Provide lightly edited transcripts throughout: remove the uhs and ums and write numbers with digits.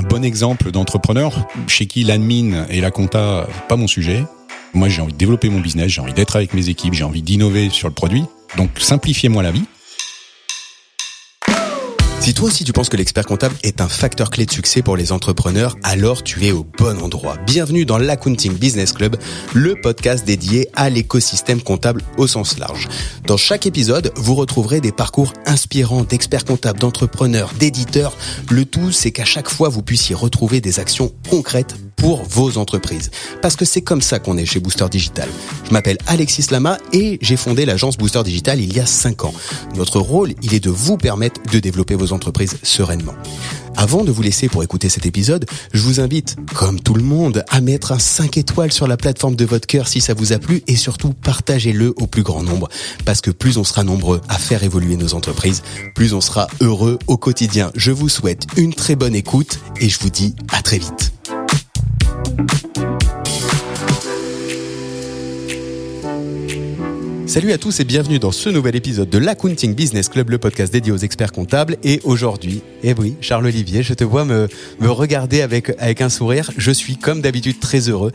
un bon exemple d'entrepreneur chez qui l'admin et la compta, pas mon sujet. Moi, j'ai envie de développer mon business, j'ai envie d'être avec mes équipes, j'ai envie d'innover sur le produit. Donc, simplifiez-moi la vie. Si toi aussi tu penses que l'expert comptable est un facteur clé de succès pour les entrepreneurs, alors tu es au bon endroit. Bienvenue dans l'Accounting Business Club, le podcast dédié à l'écosystème comptable au sens large. Dans chaque épisode, vous retrouverez des parcours inspirants d'experts comptables, d'entrepreneurs, d'éditeurs. Le tout, c'est qu'à chaque fois, vous puissiez retrouver des actions concrètes pour vos entreprises. Parce que c'est comme ça qu'on est chez Booster Digital. Je m'appelle Alexis Lama et j'ai fondé l'agence Booster Digital il y a 5 ans. Notre rôle, il est de vous permettre de développer vos entreprises sereinement. Avant de vous laisser pour écouter cet épisode, je vous invite, comme tout le monde, à mettre un 5 étoiles sur la plateforme de votre cœur si ça vous a plu et surtout partagez-le au plus grand nombre. Parce que plus on sera nombreux à faire évoluer nos entreprises, plus on sera heureux au quotidien. Je vous souhaite une très bonne écoute et je vous dis à très vite. Salut à tous et bienvenue dans ce nouvel épisode de l'Accounting Business Club, le podcast dédié aux experts comptables. Et aujourd'hui, oui, Charles-Olivier, je te vois me regarder avec un sourire. Je suis comme d'habitude très heureux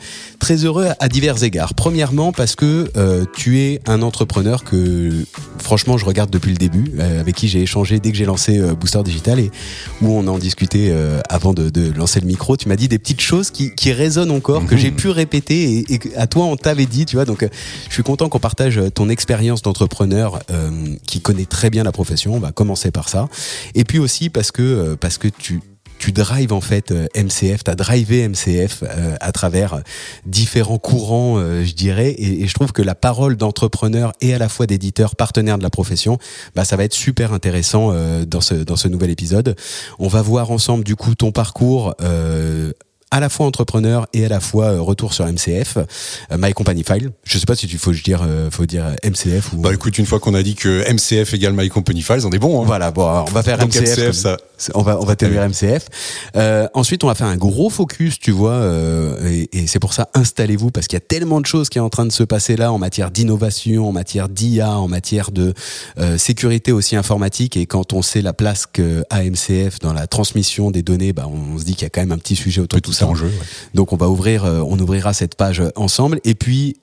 à divers égards. Premièrement parce que tu es un entrepreneur que franchement je regarde depuis le début, avec qui j'ai échangé dès que j'ai lancé Booster Digital et où on en discutait avant de lancer le micro. Tu m'as dit des petites choses qui résonnent encore, que j'ai pu répéter et à toi on t'avait dit, tu vois. Donc je suis content qu'on partage ton expérience d'entrepreneur qui connaît très bien la profession. On va commencer par ça. Et puis aussi parce que tu drives en fait MCF, t'as drivé MCF à travers différents courants, je dirais, et je trouve que la parole d'entrepreneur et à la fois d'éditeur partenaire de la profession, ça va être super intéressant dans ce nouvel épisode. On va voir ensemble du coup ton parcours à la fois entrepreneur et à la fois retour sur MCF, My Company File. Je sais pas si faut dire MCF ou. Écoute, une fois qu'on a dit que MCF égale My Company Files, on est bon. Hein. Voilà, on va faire donc MCF ça. On va tenir MCF. Ensuite, on va faire un gros focus, tu vois, et c'est pour ça, installez-vous parce qu'il y a tellement de choses qui est en train de se passer là en matière d'innovation, en matière d'IA, en matière de sécurité aussi informatique. Et quand on sait la place qu'a MCF dans la transmission des données, on se dit qu'il y a quand même un petit sujet autour de tout ça. En jeu, ouais. Donc on ouvrira cette page ensemble. Et puis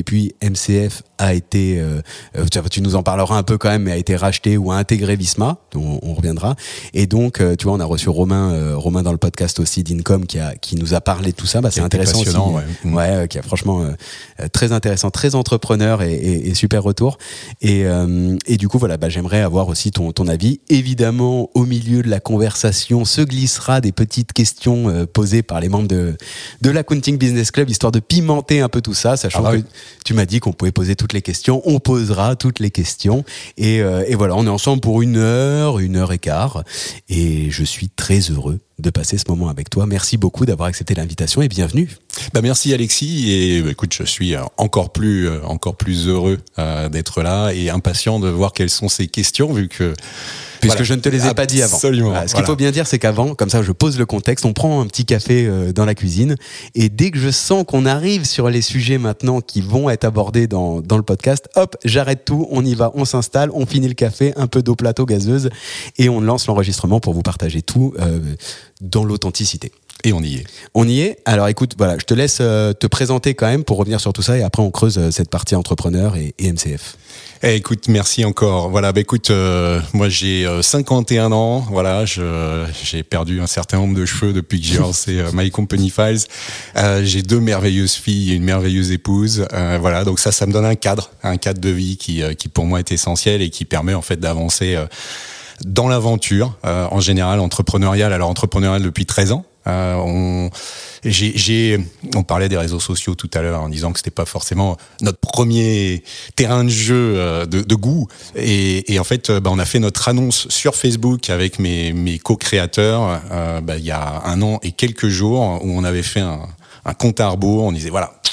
MCF a été, tu nous en parleras un peu quand même, mais a été racheté ou a intégré Visma, dont on reviendra. Et donc, tu vois, on a reçu Romain dans le podcast aussi d'Incom qui nous a parlé de tout ça. C'est intéressant aussi. Ouais, qui est franchement très intéressant, très entrepreneur et super retour. Et du coup, voilà, j'aimerais avoir aussi ton avis. Évidemment, au milieu de la conversation se glissera des petites questions posées par les membres de l'Accounting Business Club, histoire de pimenter un peu tout ça, sachant que tu m'as dit qu'on pouvait poser toutes les questions. On posera toutes les questions. Et voilà, on est ensemble pour 1 heure et quart. Et je suis très heureux de passer ce moment avec toi. Merci beaucoup d'avoir accepté l'invitation et bienvenue. Merci Alexis et écoute, je suis encore plus heureux d'être là et impatient de voir quelles sont ces questions puisque je ne te les ai pas dit avant. Absolument. Ce qu'il faut bien dire, c'est qu'avant, comme ça je pose le contexte, on prend un petit café dans la cuisine et dès que je sens qu'on arrive sur les sujets maintenant qui vont être abordés dans le podcast, hop, j'arrête tout, on y va, on s'installe, on finit le café, un peu d'eau plateau gazeuse et on lance l'enregistrement pour vous partager tout dans l'authenticité. Et on y est. On y est. Alors écoute, voilà, je te laisse te présenter quand même pour revenir sur tout ça et après on creuse cette partie entrepreneur et MCF. Écoute, merci encore. Voilà, écoute, moi j'ai 51 ans. Voilà, j'ai perdu un certain nombre de cheveux depuis que j'ai lancé My Company Files. J'ai 2 merveilleuses filles et une merveilleuse épouse. Voilà, donc ça me donne un cadre de vie qui pour moi est essentiel et qui permet en fait d'avancer dans l'aventure en général entrepreneuriale. Alors entrepreneuriale depuis 13 ans. On parlait des réseaux sociaux tout à l'heure en disant que c'était pas forcément notre premier terrain de jeu de goût et en fait on a fait notre annonce sur Facebook avec mes co-créateurs il y a 1 an et quelques jours où on avait fait un compte à rebours. On disait voilà,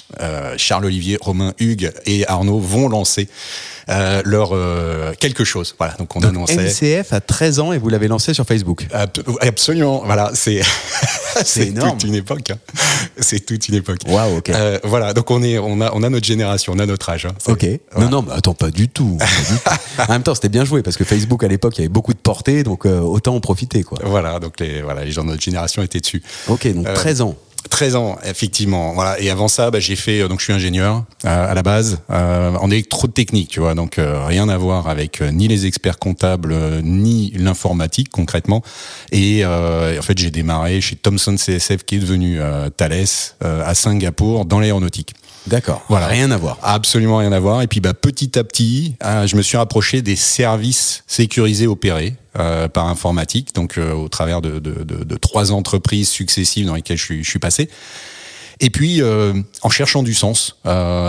Charles Olivier, Romain Hugues et Arnaud vont lancer leur quelque chose. Voilà, donc on annonçait. NCF a 13 ans et vous l'avez lancé sur Facebook. Absolument, voilà, c'est énorme. toute une époque. Hein. C'est toute une époque. Waouh, ok. Voilà, donc on a notre génération, on a notre âge. Hein. Ok. Voilà. Non, mais attends, pas du tout. En même temps, c'était bien joué parce que Facebook à l'époque, il y avait beaucoup de portée, donc autant en profiter, quoi. Voilà, donc les gens de notre génération étaient dessus. Ok, donc 13 ans. 13 ans, effectivement. Voilà. Et avant ça, j'ai fait. Donc, je suis ingénieur à la base en électrotechnique, tu vois. Donc, rien à voir avec ni les experts comptables ni l'informatique concrètement. Et en fait, j'ai démarré chez Thomson CSF, qui est devenu Thales à Singapour dans l'aéronautique. D'accord. Voilà. Rien à voir. Absolument rien à voir. Et puis, petit à petit, je me suis rapproché des services sécurisés opérés par informatique, donc au travers de 3 entreprises successives dans lesquelles je suis passé. Et puis, en cherchant du sens,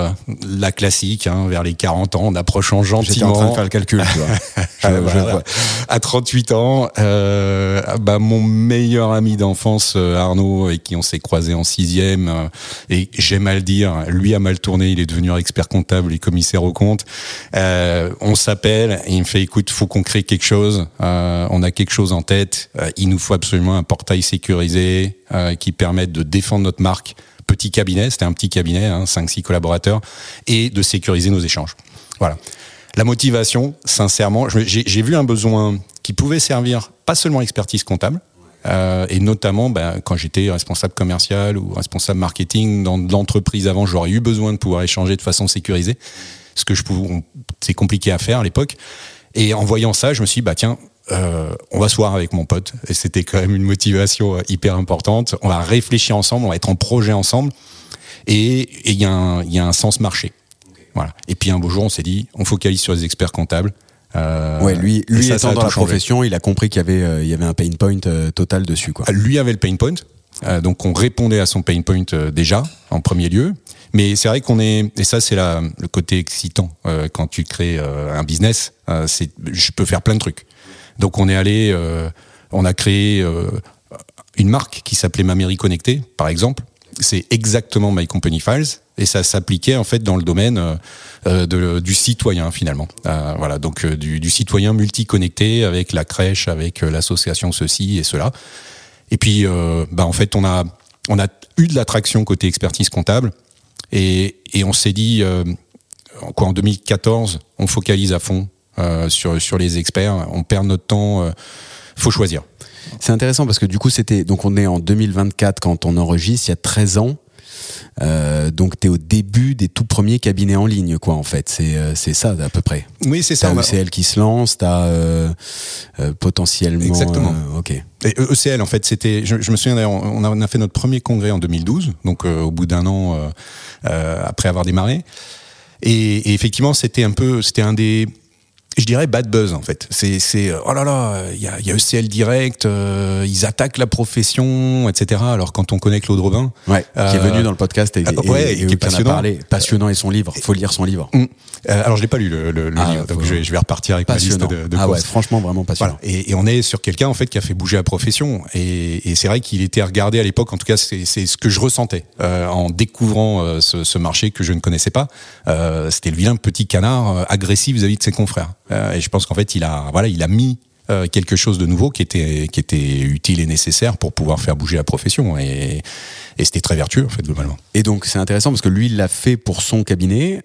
la classique, vers les 40 ans, en approchant gentiment. J'étais en train de faire le calcul, tu vois. À 38 ans, mon meilleur ami d'enfance, Arnaud, avec qui on s'est croisé en 6e, et j'aime à le dire, lui a mal tourné, il est devenu expert comptable et commissaire aux comptes. On s'appelle et il me fait, écoute, faut qu'on crée quelque chose. On a quelque chose en tête. Il nous faut absolument un portail sécurisé qui permette de défendre notre marque. Petit cabinet, c'était un petit cabinet, 5-6 collaborateurs, et de sécuriser nos échanges. Voilà. La motivation, sincèrement, j'ai vu un besoin qui pouvait servir pas seulement expertise comptable, et notamment quand j'étais responsable commercial ou responsable marketing dans l'entreprise avant, j'aurais eu besoin de pouvoir échanger de façon sécurisée, ce que c'est compliqué à faire à l'époque. Et en voyant ça, je me suis dit, tiens, on va se voir avec mon pote, et c'était quand même une motivation hyper importante. On va réfléchir ensemble, on va être en projet ensemble, et il y a un sens marché. Voilà. Et puis un beau jour, on s'est dit, on focalise sur les experts comptables. Lui étant dans la profession, il a compris qu'il y avait un pain point total dessus, quoi. Lui avait le pain point, donc on répondait à son pain point déjà en premier lieu. Mais c'est vrai et ça c'est le côté excitant quand tu crées un business. Je peux faire plein de trucs. Donc on a créé une marque qui s'appelait Ma Mairie Connectée, par exemple. C'est exactement My Company Files, et ça s'appliquait en fait dans le domaine du citoyen finalement. Voilà, donc du citoyen multi-connecté avec la crèche, avec l'association ceci et cela. Et puis en fait on a eu de l'attraction côté expertise comptable, et on s'est dit en 2014 on focalise à fond sur les experts, on perd notre temps, faut choisir. C'est intéressant parce que du coup donc on est en 2024 quand on enregistre, il y a 13 ans. Donc t'es au début des tout premiers cabinets en ligne, quoi, en fait. C'est ça à peu près. Oui, c'est ça. T'as ECL qui se lance, t'as potentiellement. Exactement. Ok. Et ECL, en fait, c'était. Je me souviens d'ailleurs, on a fait notre premier congrès en 2012, donc au bout d'un an après avoir démarré. Et effectivement, c'était un des. Je dirais bad buzz, en fait. C'est oh là là, il y a ECL Direct, ils attaquent la profession, etc. Alors quand on connaît Claude Robin, qui est venu dans le podcast et qui est passionnant. Passionnant, et son livre, faut lire son livre. Alors je l'ai pas lu le livre, donc je vais repartir avec ma liste de courses. Ouais, franchement vraiment passionnant. Voilà. Et on est sur quelqu'un en fait qui a fait bouger la profession, et c'est vrai qu'il était regardé à l'époque, en tout cas c'est ce que je ressentais en découvrant ce marché que je ne connaissais pas. C'était le vilain petit canard agressif vis-à-vis de ses confrères. Et je pense qu'en fait il a mis quelque chose de nouveau qui était utile et nécessaire pour pouvoir faire bouger la profession, et c'était très vertueux en fait globalement. Et donc c'est intéressant parce que lui il l'a fait pour son cabinet,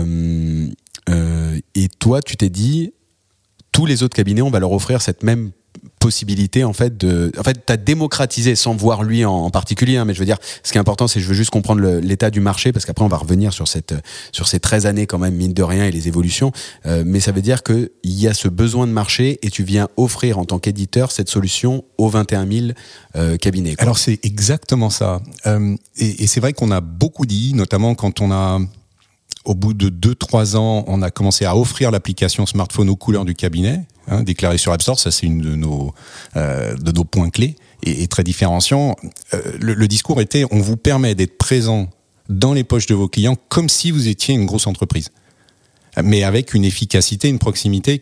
et toi tu t'es dit tous les autres cabinets on va leur offrir cette même possibilité en fait t'as démocratisé sans voir lui en particulier, mais je veux dire ce qui est important c'est je veux juste comprendre l'état du marché, parce qu'après on va revenir sur ces 13 années quand même, mine de rien, et les évolutions, mais ça veut dire que il y a ce besoin de marché et tu viens offrir en tant qu'éditeur cette solution aux 21 000 cabinets, quoi. Alors c'est exactement ça, et c'est vrai qu'on a beaucoup dit, notamment quand au bout de 2-3 ans, on a commencé à offrir l'application smartphone aux couleurs du cabinet, déclarée sur App Store. Ça, c'est une de nos points clés et très différenciants. Le discours était, on vous permet d'être présent dans les poches de vos clients comme si vous étiez une grosse entreprise, mais avec une efficacité, une proximité que vous savez offrir. Et effectivement, du coup, il y avait cette côté démocratisation. Et on s'est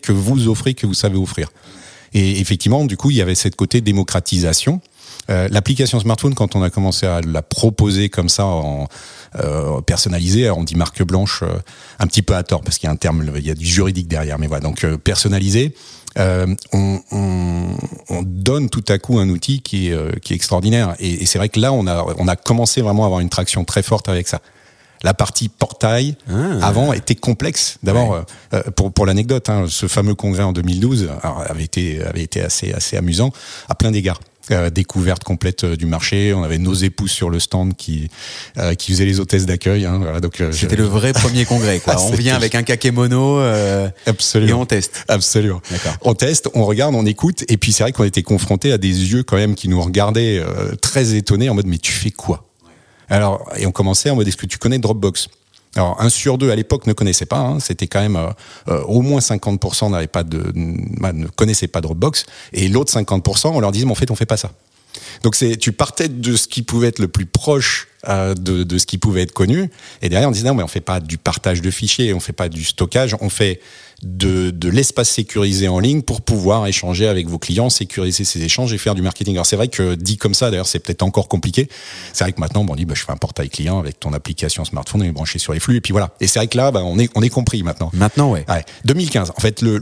L'application smartphone, quand on a commencé à la proposer comme ça en personnalisé, on dit marque blanche un petit peu à tort parce qu'il y a un terme, il y a du juridique derrière, mais voilà, donc personnalisé. On donne tout à coup un outil qui est extraordinaire et c'est vrai que là on a commencé vraiment à avoir une traction très forte avec ça. La partie portail avant était complexe. D'abord, pour l'anecdote, ce fameux congrès en 2012 avait été assez amusant à plein d'égards. Découverte complète du marché. On avait nos épouses sur le stand qui faisaient les hôtesses d'accueil. Voilà, donc c'était le vrai premier congrès, quoi. On vient avec un kakémono et on teste. Absolument. D'accord. On teste, on regarde, on écoute. Et puis c'est vrai qu'on était confrontés à des yeux quand même qui nous regardaient très étonnés en mode mais tu fais quoi ? Alors, et on commençait en mode est-ce que tu connais Dropbox ? Alors, 1 sur 2 à l'époque ne connaissait pas. C'était quand même au moins 50% ne connaissaient pas Dropbox, et l'autre 50%, on leur disait mais en fait on fait pas ça. Donc tu partais de ce qui pouvait être le plus proche de ce qui pouvait être connu, et derrière on disait non mais on fait pas du partage de fichiers, on fait pas du stockage, on fait de l'espace sécurisé en ligne pour pouvoir échanger avec vos clients, sécuriser ces échanges et faire du marketing. Alors c'est vrai que dit comme ça, d'ailleurs c'est peut-être encore compliqué. C'est vrai que maintenant on dit je fais un portail client avec ton application smartphone, on est branché sur les flux et puis voilà. Et c'est vrai que là on est compris maintenant. Maintenant ouais. 2015 en fait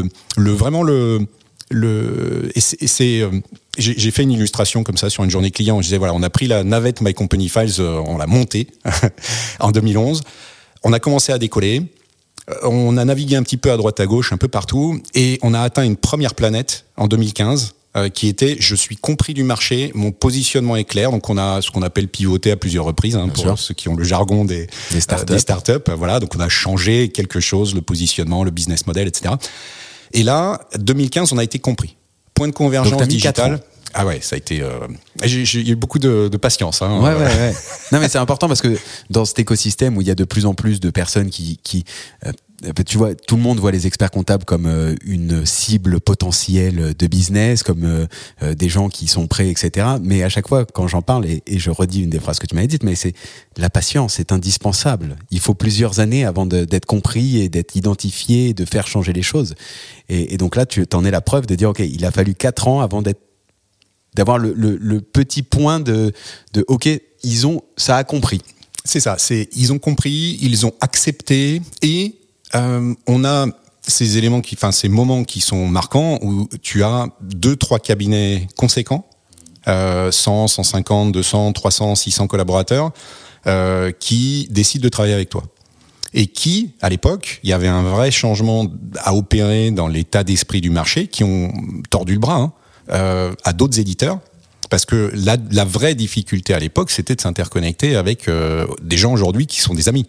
j'ai fait une illustration comme ça sur une journée client. Je disais voilà, on a pris la navette My Company Files, on l'a montée en 2011. On a commencé à décoller. On a navigué un petit peu à droite à gauche, un peu partout, et on a atteint une première planète en 2015 qui était je suis compris du marché, mon positionnement est clair. Donc on a ce qu'on appelle pivoté à plusieurs reprises pour ceux qui ont le jargon des startups. Voilà, donc on a changé quelque chose, le positionnement, le business model, etc. Et là, 2015, on a été compris. Point de convergence digitale. Ah ouais, ça a été. J'ai eu beaucoup de patience. Ouais. Non, mais c'est important parce que dans cet écosystème où il y a de plus en plus de personnes qui tu vois, tout le monde voit les experts comptables comme une cible potentielle de business, comme des gens qui sont prêts, etc. Mais à chaque fois, quand j'en parle, et je redis une des phrases que tu m'avais dites, mais c'est la patience, c'est indispensable. Il faut plusieurs années avant d'être compris et d'être identifié et de faire changer les choses. Et donc là, tu t'en es la preuve de dire, ok, il a fallu 4 ans avant d'avoir le petit point de ok, ça a compris. C'est ça, ils ont compris, ils ont accepté, et on a ces éléments ces moments qui sont marquants où tu as 2-3 cabinets conséquents, 100, 150, 200, 300, 600 collaborateurs qui décident de travailler avec toi. Et qui, à l'époque, il y avait un vrai changement à opérer dans l'état d'esprit du marché, qui ont tordu le bras à d'autres éditeurs, parce que la vraie difficulté à l'époque, c'était de s'interconnecter avec des gens aujourd'hui qui sont des amis.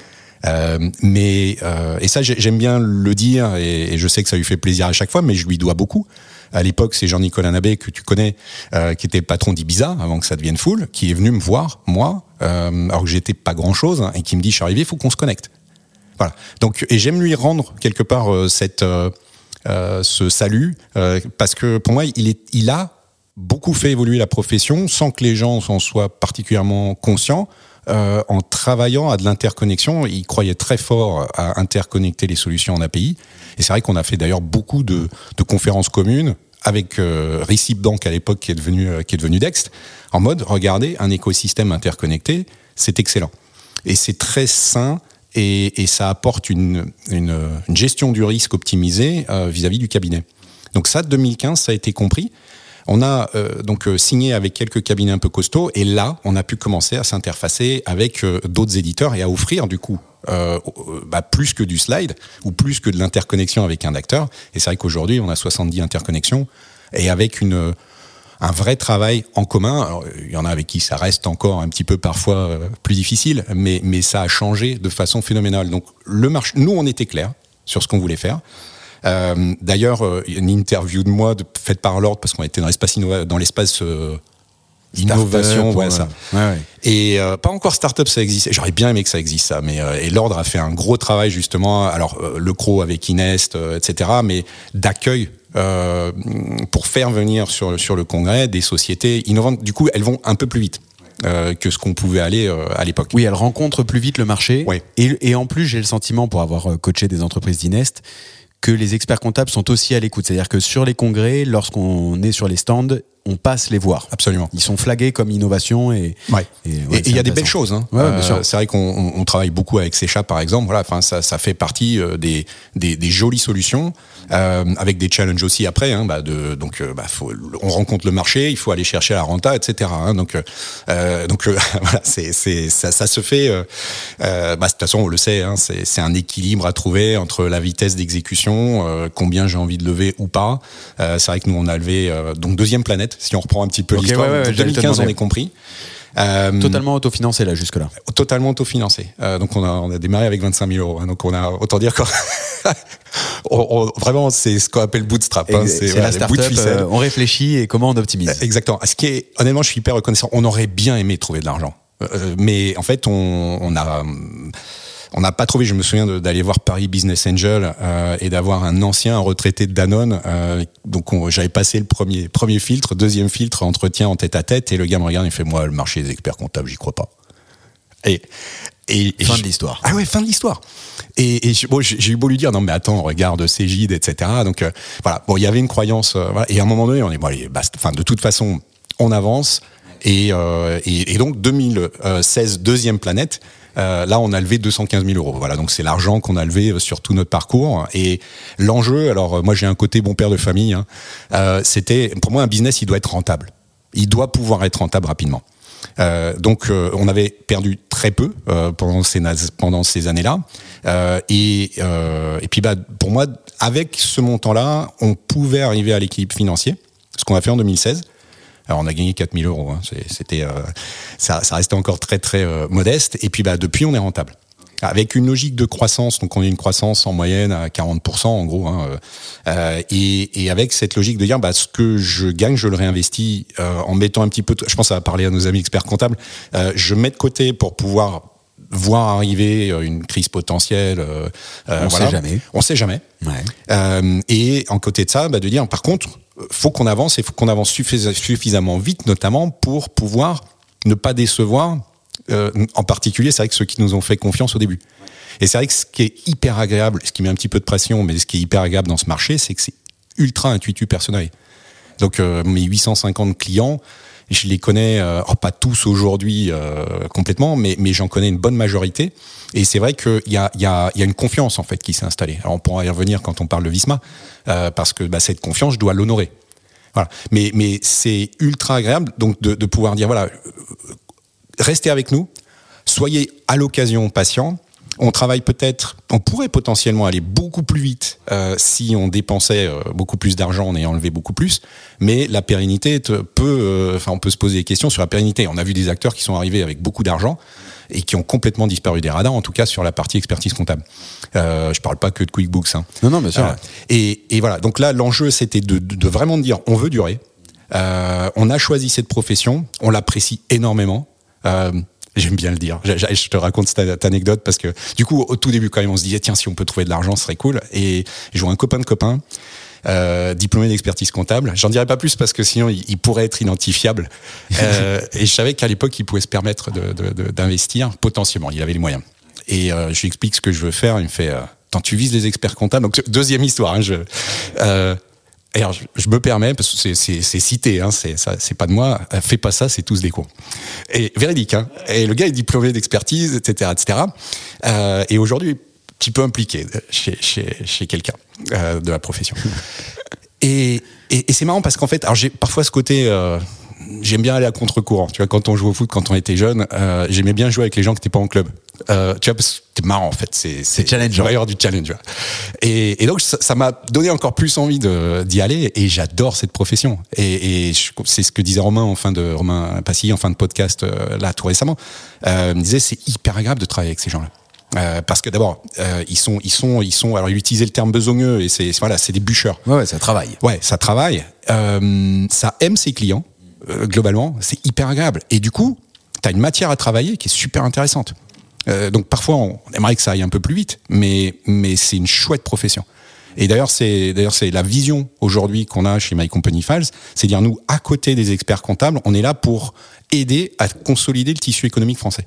Et ça, j'aime bien le dire, et je sais que ça lui fait plaisir à chaque fois, mais je lui dois beaucoup. À l'époque, c'est Jean-Nicolas Nabet, que tu connais, qui était le patron d'Ibiza avant que ça devienne Full, qui est venu me voir, moi, alors que j'étais pas grand-chose, et qui me dit, je suis arrivé, il faut qu'on se connecte. Voilà. Donc, et j'aime lui rendre quelque part ce salut, parce que pour moi, il a beaucoup fait évoluer la profession sans que les gens en soient particulièrement conscients. En travaillant à de l'interconnexion, il croyait très fort à interconnecter les solutions en API. Et c'est vrai qu'on a fait d'ailleurs beaucoup de conférences communes avec Receipt Bank à l'époque qui est devenu Dext, en mode regardez, un écosystème interconnecté, c'est excellent. Et c'est très sain. Et ça apporte une gestion du risque optimisée vis-à-vis du cabinet. Donc ça, 2015, ça a été compris. On a donc signé avec quelques cabinets un peu costauds, et là, on a pu commencer à s'interfacer avec d'autres éditeurs et à offrir du coup plus que du slide ou plus que de l'interconnexion avec un acteur. Et c'est vrai qu'aujourd'hui, on a 70 interconnexions, et avec un vrai travail en commun. Alors, il y en a avec qui ça reste encore un petit peu parfois plus difficile, mais ça a changé de façon phénoménale. Donc le marché, nous on était clairs sur ce qu'on voulait faire. D'ailleurs, une interview de moi faite par l'ordre, parce qu'on était dans l'espace innovation, ça. Ouais. Et pas encore startup, ça existe. J'aurais bien aimé que ça existe, ça. Mais et l'ordre a fait un gros travail justement. Alors le CRO avec Inest, etc. Mais d'accueil. Pour faire venir sur le congrès des sociétés innovantes. Du coup, elles vont un peu plus vite que ce qu'on pouvait aller à l'époque. Oui, elles rencontrent plus vite le marché. Ouais. Et en plus, j'ai le sentiment, pour avoir coaché des entreprises d'Inest, que les experts comptables sont aussi à l'écoute. C'est-à-dire que sur les congrès, lorsqu'on est sur les stands, on passe les voir. Absolument. Ils sont flagués comme innovation et il y a des belles choses. Hein. Ouais, bien sûr. C'est vrai qu'on travaille beaucoup avec C#, par exemple. Voilà, enfin ça fait partie des jolies solutions avec des challenges aussi après. Hein, on rencontre le marché, il faut aller chercher la renta, etc. Hein, donc voilà, ça se fait. De toute façon, on le sait. Hein, c'est un équilibre à trouver entre la vitesse d'exécution, combien j'ai envie de lever ou pas. C'est vrai que nous on a levé donc deuxième planète. Si on reprend un petit peu l'histoire, 2015 on est compris. Totalement autofinancé là jusque-là. Totalement autofinancé. Donc on a démarré avec 25 000 euros. Hein, donc on a autant dire que vraiment c'est ce qu'on appelle bootstrap. Hein, c'est la start-up. On réfléchit et comment on optimise. Exactement. Ce qui est honnêtement, je suis hyper reconnaissant. On aurait bien aimé trouver de l'argent, mais en fait on n'a pas trouvé. Je me souviens d'aller voir Paris Business Angel et d'avoir un retraité de Danone. Donc j'avais passé le premier filtre, deuxième filtre, entretien en tête à tête, et le gars me regarde et fait moi le marché des experts comptables, j'y crois pas. Et fin de l'histoire. Ah ouais, fin de l'histoire. Et j'ai eu beau lui dire non mais attends, regarde Cégide, etc. Donc voilà. Bon, il y avait une croyance. Voilà, et à un moment donné, on est bon allez, basta. Enfin de toute façon, on avance. Et donc 2016, deuxième planète. Là, on a levé 215 000 euros. Voilà, donc c'est l'argent qu'on a levé sur tout notre parcours. Et l'enjeu, alors moi j'ai un côté bon père de famille. Hein, c'était pour moi un business, il doit être rentable. Il doit pouvoir être rentable rapidement. Donc on avait perdu très peu pendant ces années-là. Et puis pour moi, avec ce montant-là, on pouvait arriver à l'équilibre financier. Ce qu'on a fait en 2016. Alors on a gagné 4 000 euros. Hein. Ça restait encore très très modeste. Et puis depuis on est rentable. Avec une logique de croissance, donc on a une croissance en moyenne à 40% en gros. Hein, et avec cette logique de dire ce que je gagne, je le réinvestis en mettant un petit peu. Je pense que ça va parler à nos amis experts comptables. Je mets de côté pour pouvoir voir arriver une crise potentielle. On sait jamais. Ouais. Et en côté de ça, de dire par contre. Faut qu'on avance et faut qu'on avance suffisamment vite, notamment pour pouvoir ne pas décevoir. En particulier, c'est vrai que ceux qui nous ont fait confiance au début. Et c'est vrai que ce qui est hyper agréable, ce qui met un petit peu de pression, mais ce qui est hyper agréable dans ce marché, c'est que c'est ultra intuitu personnel. Donc mes 850 clients, je les connais, pas tous aujourd'hui complètement, mais j'en connais une bonne majorité. Et c'est vrai qu'il y a une confiance en fait qui s'est installée. Alors on pourra y revenir quand on parle de Visma, parce que cette confiance, je dois l'honorer. Voilà. Mais c'est ultra agréable donc de pouvoir dire voilà, restez avec nous, soyez à l'occasion patients. On pourrait potentiellement aller beaucoup plus vite si on dépensait beaucoup plus d'argent en ayant levé beaucoup plus. Mais la pérennité on peut se poser des questions sur la pérennité. On a vu des acteurs qui sont arrivés avec beaucoup d'argent et qui ont complètement disparu des radars, en tout cas sur la partie expertise comptable. Je parle pas que de QuickBooks. Hein. Non, bien sûr. Et voilà. Donc là, l'enjeu, c'était de vraiment dire, on veut durer. On a choisi cette profession, on l'apprécie énormément. J'aime bien le dire. Je te raconte cette anecdote parce que du coup, au tout début, quand même, on se disait tiens, si on peut trouver de l'argent, ce serait cool. Et je vois un copain de copain, diplômé d'expertise comptable. J'en dirai pas plus parce que sinon, il pourrait être identifiable. Et je savais qu'à l'époque, il pouvait se permettre d'investir potentiellement. Il avait les moyens. Et je lui explique ce que je veux faire. Il me fait attends, tu vises les experts comptables. Donc deuxième histoire. Hein, et alors, je me permets, parce que c'est cité, hein, c'est pas de moi, fais pas ça, c'est tous des cons. Et véridique, hein. Et le gars est diplômé d'expertise, etc., etc. Et aujourd'hui, un petit peu impliqué chez quelqu'un de la profession. Et c'est marrant parce qu'en fait, alors j'ai parfois ce côté, j'aime bien aller à contre-courant. Tu vois, quand on joue au foot, quand on était jeune, j'aimais bien jouer avec les gens qui n'étaient pas en club. Tu vois, parce que c'était marrant en fait. C'est challengeant. Il y avoir du challenge. Tu vois. Et donc ça m'a donné encore plus envie d'y aller. Et j'adore cette profession. Et c'est ce que disait Romain Passilly en fin de podcast là tout récemment. Il me disait c'est hyper agréable de travailler avec ces gens-là. Parce que d'abord, ils sont. Alors, il utilisait le terme besogneux et c'est des bûcheurs. Ouais, ça travaille. Ouais, ça travaille. Ça aime ses clients. Globalement, c'est hyper agréable. Et du coup, t'as une matière à travailler qui est super intéressante. Donc parfois, on aimerait que ça aille un peu plus vite, mais c'est une chouette profession. Et d'ailleurs, c'est la vision aujourd'hui qu'on a chez My Company Files, c'est dire nous, à côté des experts comptables, on est là pour aider à consolider le tissu économique français.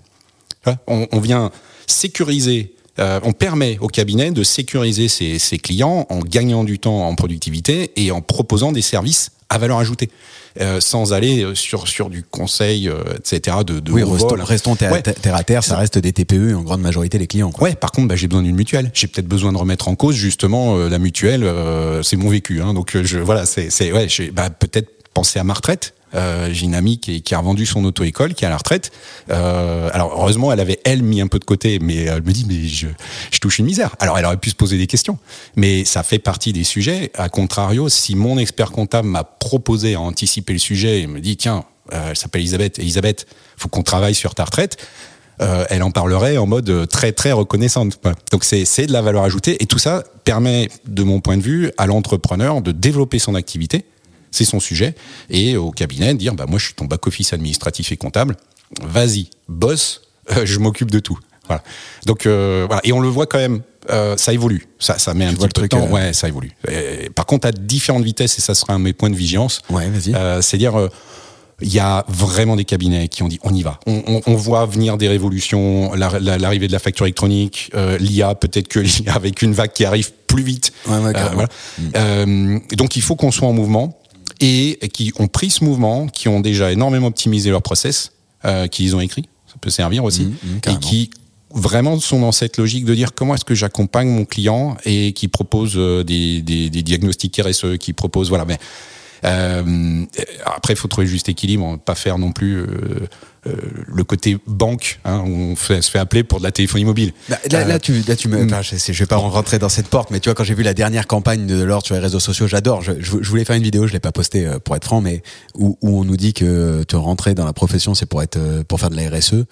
On vient sécuriser. On permet au cabinet de sécuriser ses clients en gagnant du temps en productivité et en proposant des services à valeur ajoutée, sans aller sur du conseil, etc. de oui, haut vol. Restons terre à terre, ça reste des TPE en grande majorité les clients, quoi. Ouais, par contre, j'ai besoin d'une mutuelle. J'ai peut-être besoin de remettre en cause justement la mutuelle. C'est mon vécu, hein. Donc j'ai peut-être pensé à ma retraite. J'ai une amie qui a revendu son auto-école, qui est à la retraite. Alors heureusement, elle avait mis un peu de côté, mais elle me dit mais je touche une misère. Alors elle aurait pu se poser des questions, mais ça fait partie des sujets. À contrario, si mon expert comptable m'a proposé à anticiper le sujet et me dit tiens, elle s'appelle Elisabeth, faut qu'on travaille sur ta retraite. Elle en parlerait en mode très très reconnaissante. Donc c'est de la valeur ajoutée et tout ça permet, de mon point de vue, à l'entrepreneur de développer son activité. C'est son sujet, et au cabinet de dire moi je suis ton back-office administratif et comptable, vas-y, bosse, je m'occupe de tout. Voilà. Donc voilà, et on le voit quand même, ça évolue, ça met un petit peu de temps, ouais, ça évolue. Par contre, à différentes vitesses, et ça sera un de mes points de vigilance, ouais, vas-y. C'est-à-dire il y a vraiment des cabinets qui ont dit on y va. On voit venir des révolutions, l'arrivée de la facture électronique, l'IA, peut-être que l'IA avec une vague qui arrive plus vite. Ouais, voilà. Donc il faut qu'on soit en mouvement. Et qui ont pris ce mouvement, qui ont déjà énormément optimisé leur process, qu'ils ont écrit, ça peut servir aussi, et qui vraiment sont dans cette logique de dire comment est-ce que j'accompagne mon client et qui propose des diagnostics RSE, qui propose voilà. Mais après, il faut trouver le juste équilibre, pas faire non plus le côté banque, hein, on se fait appeler pour de la téléphonie mobile. Là, tu me, je vais pas rentrer dans cette porte, mais tu vois, quand j'ai vu la dernière campagne de l'ordre sur les réseaux sociaux, j'adore. Je voulais faire une vidéo, je l'ai pas postée pour être franc, mais où on nous dit que te rentrer dans la profession, c'est pour faire de la RSE.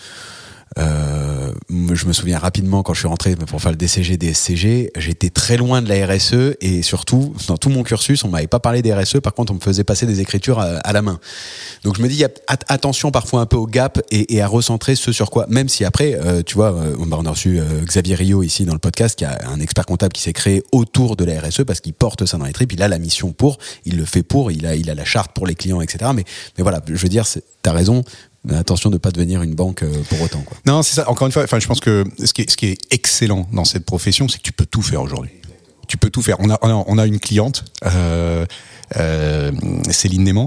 Je me souviens rapidement quand je suis rentré pour faire le DCG, DSCG, j'étais très loin de la RSE et surtout dans tout mon cursus on m'avait pas parlé des RSE, par contre on me faisait passer des écritures à la main. Donc je me dis il y a attention parfois un peu au gap et à recentrer ce sur quoi, même si après tu vois on a reçu Xavier Rio ici dans le podcast qui a un expert comptable qui s'est créé autour de la RSE parce qu'il porte ça dans les tripes, il a la mission il le fait il a la charte pour les clients, etc. Mais voilà, je veux dire t'as raison. Mais attention de ne pas devenir une banque pour autant, quoi. Non, c'est ça. Encore une fois, je pense que ce qui est excellent dans cette profession, c'est que tu peux tout faire aujourd'hui. Tu peux tout faire. On a une cliente, Céline Néman.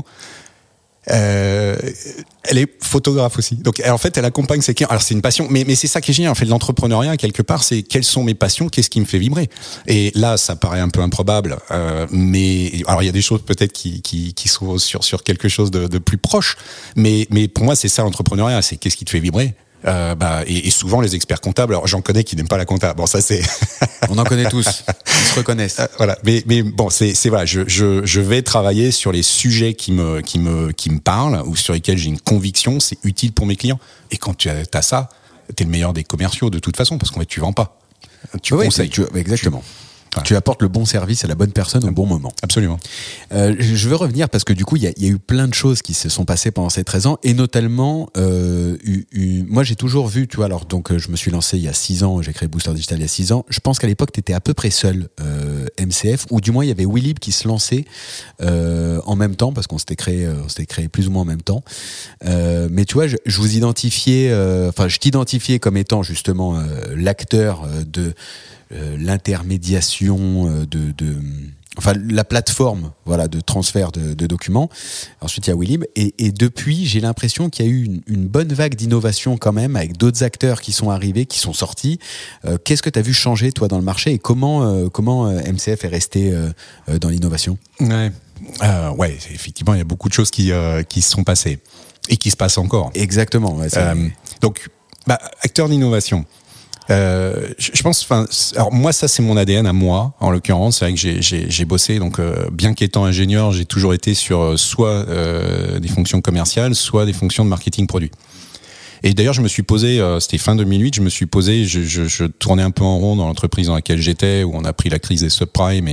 Elle est photographe aussi. Donc, en fait, elle accompagne ses clients. Alors, c'est une passion, mais c'est ça qui est génial. En fait, l'entrepreneuriat, quelque part, c'est quelles sont mes passions, qu'est-ce qui me fait vibrer. Et là, ça paraît un peu improbable, mais alors il y a des choses peut-être qui sont sur quelque chose de plus proche. Mais pour moi, c'est ça l'entrepreneuriat, c'est qu'est-ce qui te fait vibrer. Et souvent les experts comptables, alors j'en connais qui n'aiment pas la compta. Bon, ça c'est. On en connaît tous. Ils se reconnaissent. Voilà. Mais bon, c'est voilà. Je vais travailler sur les sujets qui me parlent ou sur lesquels j'ai une conviction. C'est utile pour mes clients. Et quand tu as ça, t'es le meilleur des commerciaux de toute façon parce qu'en fait tu vends pas. Tu conseilles. Exactement. Tu apportes le bon service à la bonne personne au bon moment. Absolument. Je veux revenir parce que du coup, il y a eu plein de choses qui se sont passées pendant ces 13 ans et notamment, moi j'ai toujours vu, tu vois, alors donc je me suis lancé il y a 6 ans, j'ai créé Booster Digital il y a 6 ans. Je pense qu'à l'époque, tu étais à peu près seul MCF, ou du moins il y avait Willib qui se lançait en même temps parce qu'on s'était créé plus ou moins en même temps. Mais tu vois, je vous identifiais, je t'identifiais comme étant justement l'acteur de l'intermédiation la plateforme de transfert de documents. Ensuite il y a Willib et depuis j'ai l'impression qu'il y a eu une bonne vague d'innovation quand même avec d'autres acteurs qui sont arrivés, qui sont sortis. Qu'est-ce que tu as vu changer toi dans le marché et comment MCF est resté dans l'innovation? Ouais, effectivement il y a beaucoup de choses qui se sont passées et qui se passent encore. Exactement. Ouais, donc acteur d'innovation. Je pense, alors moi ça c'est mon ADN à moi en l'occurrence, c'est vrai que j'ai bossé donc bien qu'étant ingénieur, j'ai toujours été sur soit des fonctions commerciales, soit des fonctions de marketing produit. Et d'ailleurs je me suis posé, c'était fin 2008, je tournais un peu en rond dans l'entreprise dans laquelle j'étais, où on a pris la crise des subprimes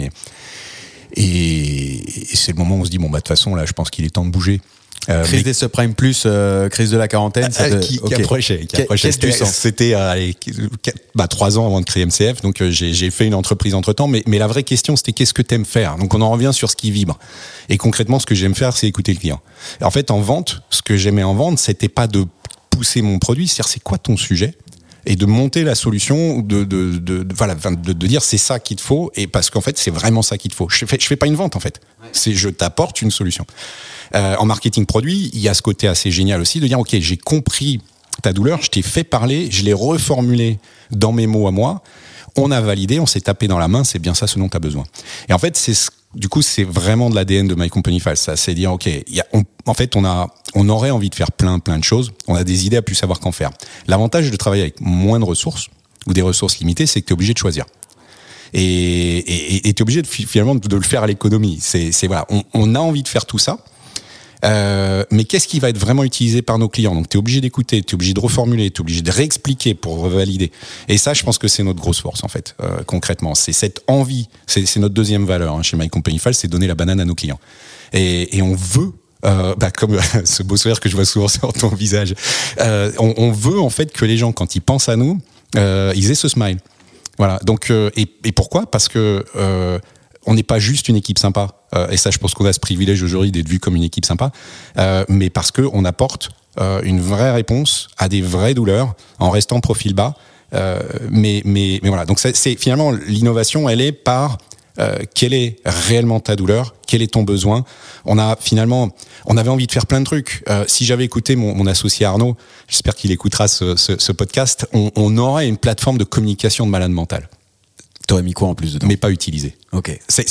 et c'est le moment où on se dit de toute façon là je pense qu'il est temps de bouger. Crise des subprimes plus crise de la quarantaine, qui approchait. C'était 3 ans avant de créer MCF, donc j'ai fait une entreprise entre temps, mais la vraie question c'était qu'est-ce que t'aimes faire. Donc on en revient sur ce qui vibre. Et concrètement, ce que j'aime faire, c'est écouter le client. En fait, en vente, ce que j'aimais en vente, c'était pas de pousser mon produit, c'est-à-dire c'est quoi ton sujet. et de monter la solution, de dire c'est ça qu'il te faut, et parce qu'en fait c'est vraiment ça qu'il te faut. Je fais pas une vente en fait, c'est je t'apporte une solution. En marketing produit, il y a ce côté assez génial aussi de dire ok, j'ai compris ta douleur, je t'ai fait parler, je l'ai reformulé dans mes mots à moi, on a validé, on s'est tapé dans la main, c'est bien ça ce dont tu as besoin. Et en fait du coup, c'est vraiment de l'ADN de My Company Files. Ça, c'est dire, ok, on aurait envie de faire plein de choses. On a des idées à plus savoir qu'en faire. L'avantage de travailler avec moins de ressources ou des ressources limitées, c'est que tu es obligé de choisir. Et tu es obligé finalement de le faire à l'économie. Voilà, on a envie de faire tout ça. Mais qu'est-ce qui va être vraiment utilisé par nos clients? Donc, tu es obligé d'écouter, tu es obligé de reformuler, tu es obligé de réexpliquer pour revalider. Et ça, je pense que c'est notre grosse force, en fait, concrètement. C'est cette envie, c'est notre deuxième valeur chez My Company Files, c'est donner la banane à nos clients. Et on veut, comme ce beau sourire que je vois souvent sur ton visage, on veut, en fait, que les gens, quand ils pensent à nous, ils aient ce smile. Voilà. Donc, et pourquoi? Parce que on n'est pas juste une équipe sympa, et ça je pense qu'on a ce privilège aujourd'hui d'être vu comme une équipe sympa, mais parce qu'on apporte une vraie réponse à des vraies douleurs en restant profil bas, mais voilà, donc c'est finalement l'innovation, elle est par quelle est réellement ta douleur, quel est ton besoin. On avait envie de faire plein de trucs. Si j'avais écouté mon associé Arnaud, j'espère qu'il écoutera ce podcast, on aurait une plateforme de communication de malade mental. T'aurais mis quoi en plus dedans? Mais pas utilisé. Ok. C'est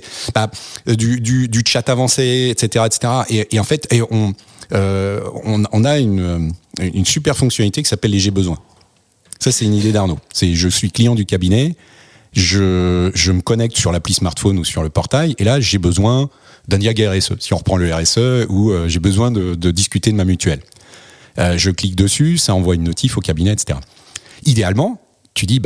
du chat avancé, etc., et en fait, on a une super fonctionnalité qui s'appelle les j'ai besoin. Ça, c'est une idée d'Arnaud. Je suis client du cabinet, je me connecte sur l'appli smartphone ou sur le portail, et là, j'ai besoin d'un diag RSE. Si on reprend le RSE, ou j'ai besoin de discuter de ma mutuelle. Je clique dessus, ça envoie une notif au cabinet, etc. Idéalement, tu dis,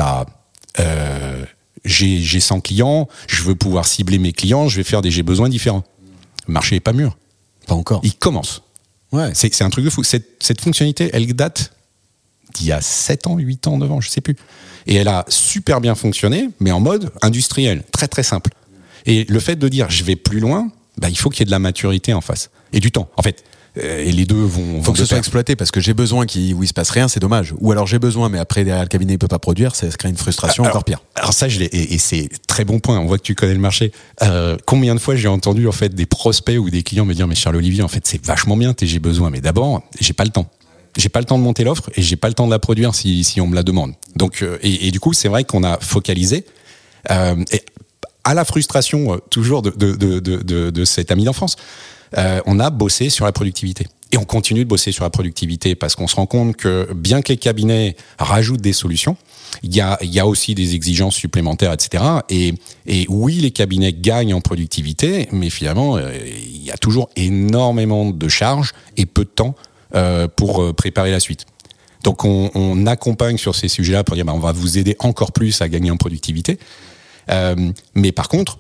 j'ai 100 clients, je veux pouvoir cibler mes clients, je vais faire des j'ai besoin différents. Le marché n'est pas mûr. Pas encore. Il commence. Ouais. C'est un truc de fou. Cette fonctionnalité, elle date d'il y a 7 ans, 8 ans, 9 ans, je sais plus. Et elle a super bien fonctionné, mais en mode industriel, très très simple. Et le fait de dire je vais plus loin, il faut qu'il y ait de la maturité en face. Et du temps. En fait, et les deux vont. Faut que ce soit exploité, parce que j'ai besoin où il se passe rien, c'est dommage. Ou alors j'ai besoin, mais après derrière le cabinet il peut pas produire, ça crée une frustration encore pire. Alors ça, et c'est très bon point. On voit que tu connais le marché. Combien de fois j'ai entendu en fait des prospects ou des clients me dire mais Charles-Olivier, en fait c'est vachement bien j'ai besoin, mais d'abord j'ai pas le temps. J'ai pas le temps de monter l'offre et j'ai pas le temps de la produire si on me la demande. Donc et du coup c'est vrai qu'on a focalisé et à la frustration toujours de cet ami d'enfance. On a bossé sur la productivité. Et on continue de bosser sur la productivité parce qu'on se rend compte que bien que les cabinets rajoutent des solutions, il y a aussi des exigences supplémentaires, etc. Et oui, les cabinets gagnent en productivité, mais finalement, il y a toujours énormément de charges et peu de temps pour préparer la suite. Donc on accompagne sur ces sujets-là pour dire on va vous aider encore plus à gagner en productivité. Mais par contre,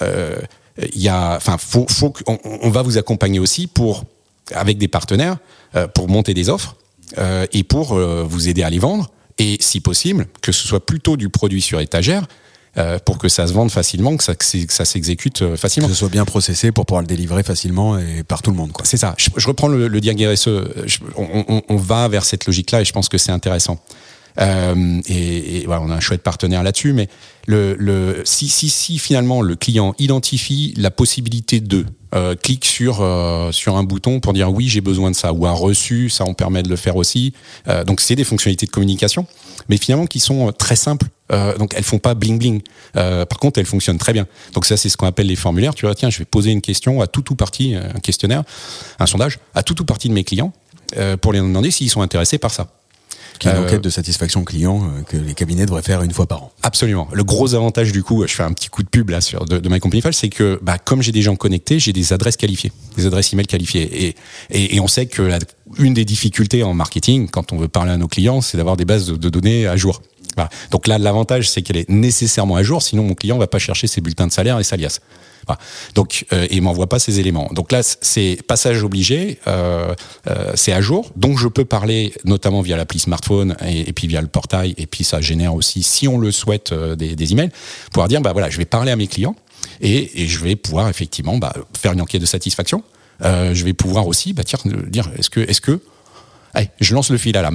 on va vous accompagner aussi avec des partenaires pour monter des offres et pour vous aider à les vendre, et si possible que ce soit plutôt du produit sur étagère pour que ça se vende facilement, que ça s'exécute facilement, que ce soit bien processé pour pouvoir le délivrer facilement et par tout le monde, quoi. C'est ça. Je reprends le diag RSE. On va vers cette logique-là et je pense que c'est intéressant. Et voilà, on a un chouette partenaire là-dessus, mais si finalement le client identifie la possibilité clique sur un bouton pour dire oui j'ai besoin de ça, ou un reçu, ça on permet de le faire aussi. Donc c'est des fonctionnalités de communication, mais finalement qui sont très simples. Donc elles font pas bling bling. Par contre elles fonctionnent très bien. Donc ça c'est ce qu'on appelle les formulaires. Tu vois, tiens, je vais poser une question à tout partie, un questionnaire, un sondage à tout partie de mes clients pour les demander s'ils sont intéressés par ça. Qui est une enquête de satisfaction client que les cabinets devraient faire une fois par an. Absolument. Le gros avantage du coup, je fais un petit coup de pub là de My Company Files, c'est que comme j'ai des gens connectés, j'ai des adresses qualifiées, des adresses email qualifiées, et on sait que une des difficultés en marketing quand on veut parler à nos clients, c'est d'avoir des bases de données à jour. Voilà. Donc là, l'avantage c'est qu'elle est nécessairement à jour, sinon mon client va pas chercher ses bulletins de salaire et sa liasse. Voilà. Donc, il m'envoie pas ces éléments. Donc là, c'est passage obligé, c'est à jour. Donc, je peux parler notamment via l'appli smartphone et puis via le portail. Et puis, ça génère aussi, si on le souhaite, des emails. Pouvoir dire, voilà, je vais parler à mes clients et je vais pouvoir effectivement faire une enquête de satisfaction. Je vais pouvoir aussi dire, est-ce que, allez, je lance le fil à la mer.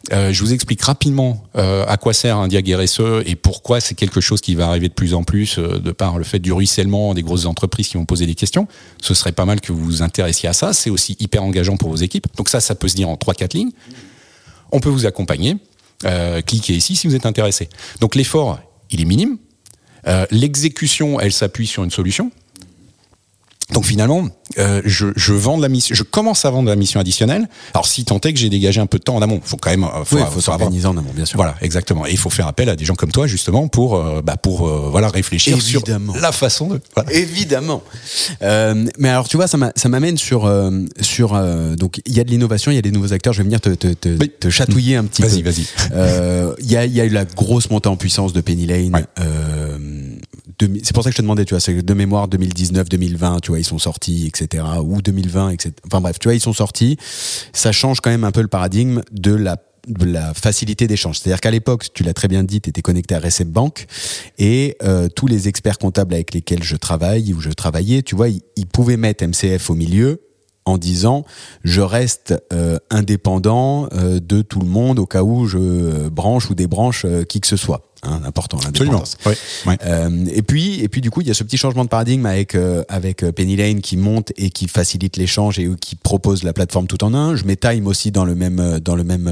Je vous explique rapidement à quoi sert un diag RSE et pourquoi c'est quelque chose qui va arriver de plus en plus de par le fait du ruissellement des grosses entreprises qui vont poser des questions. Ce serait pas mal que vous vous intéressiez à ça. C'est aussi hyper engageant pour vos équipes. Donc ça peut se dire en 3-4 lignes. On peut vous accompagner. Cliquez ici si vous êtes intéressé. Donc l'effort, il est minime. L'exécution, elle s'appuie sur une solution. Donc finalement, je commence à vendre la mission additionnelle. Alors si tant est que j'ai dégagé un peu de temps en amont, faut quand même, faut s'organiser en amont, bien sûr. Voilà, exactement. Et il faut faire appel à des gens comme toi justement pour réfléchir Évidemment. sur la façon de. Voilà. Évidemment. Mais alors tu vois, ça m'amène sur donc il y a de l'innovation, il y a des nouveaux acteurs. Je vais venir te chatouiller un petit peu. Vas-y. Il y a eu la grosse montée en puissance de Penny Lane. Ouais. C'est pour ça que je te demandais, tu vois, c'est de mémoire 2019, 2020, tu vois, ils sont sortis, etc. Ou 2020, etc. Enfin bref, tu vois, ils sont sortis. Ça change quand même un peu le paradigme de la facilité d'échange. C'est-à-dire qu'à l'époque, tu l'as très bien dit, tu étais connecté à Recep Bank et tous les experts comptables avec lesquels je travaillais, tu vois, ils pouvaient mettre MCF au milieu en disant je reste indépendant de tout le monde au cas où je branche ou débranche qui que ce soit. Important, l'indépendance. Ouais. Et puis du coup il y a ce petit changement de paradigme avec Penny Lane qui monte et qui facilite l'échange et qui propose la plateforme tout en un. Je mets Time aussi dans le même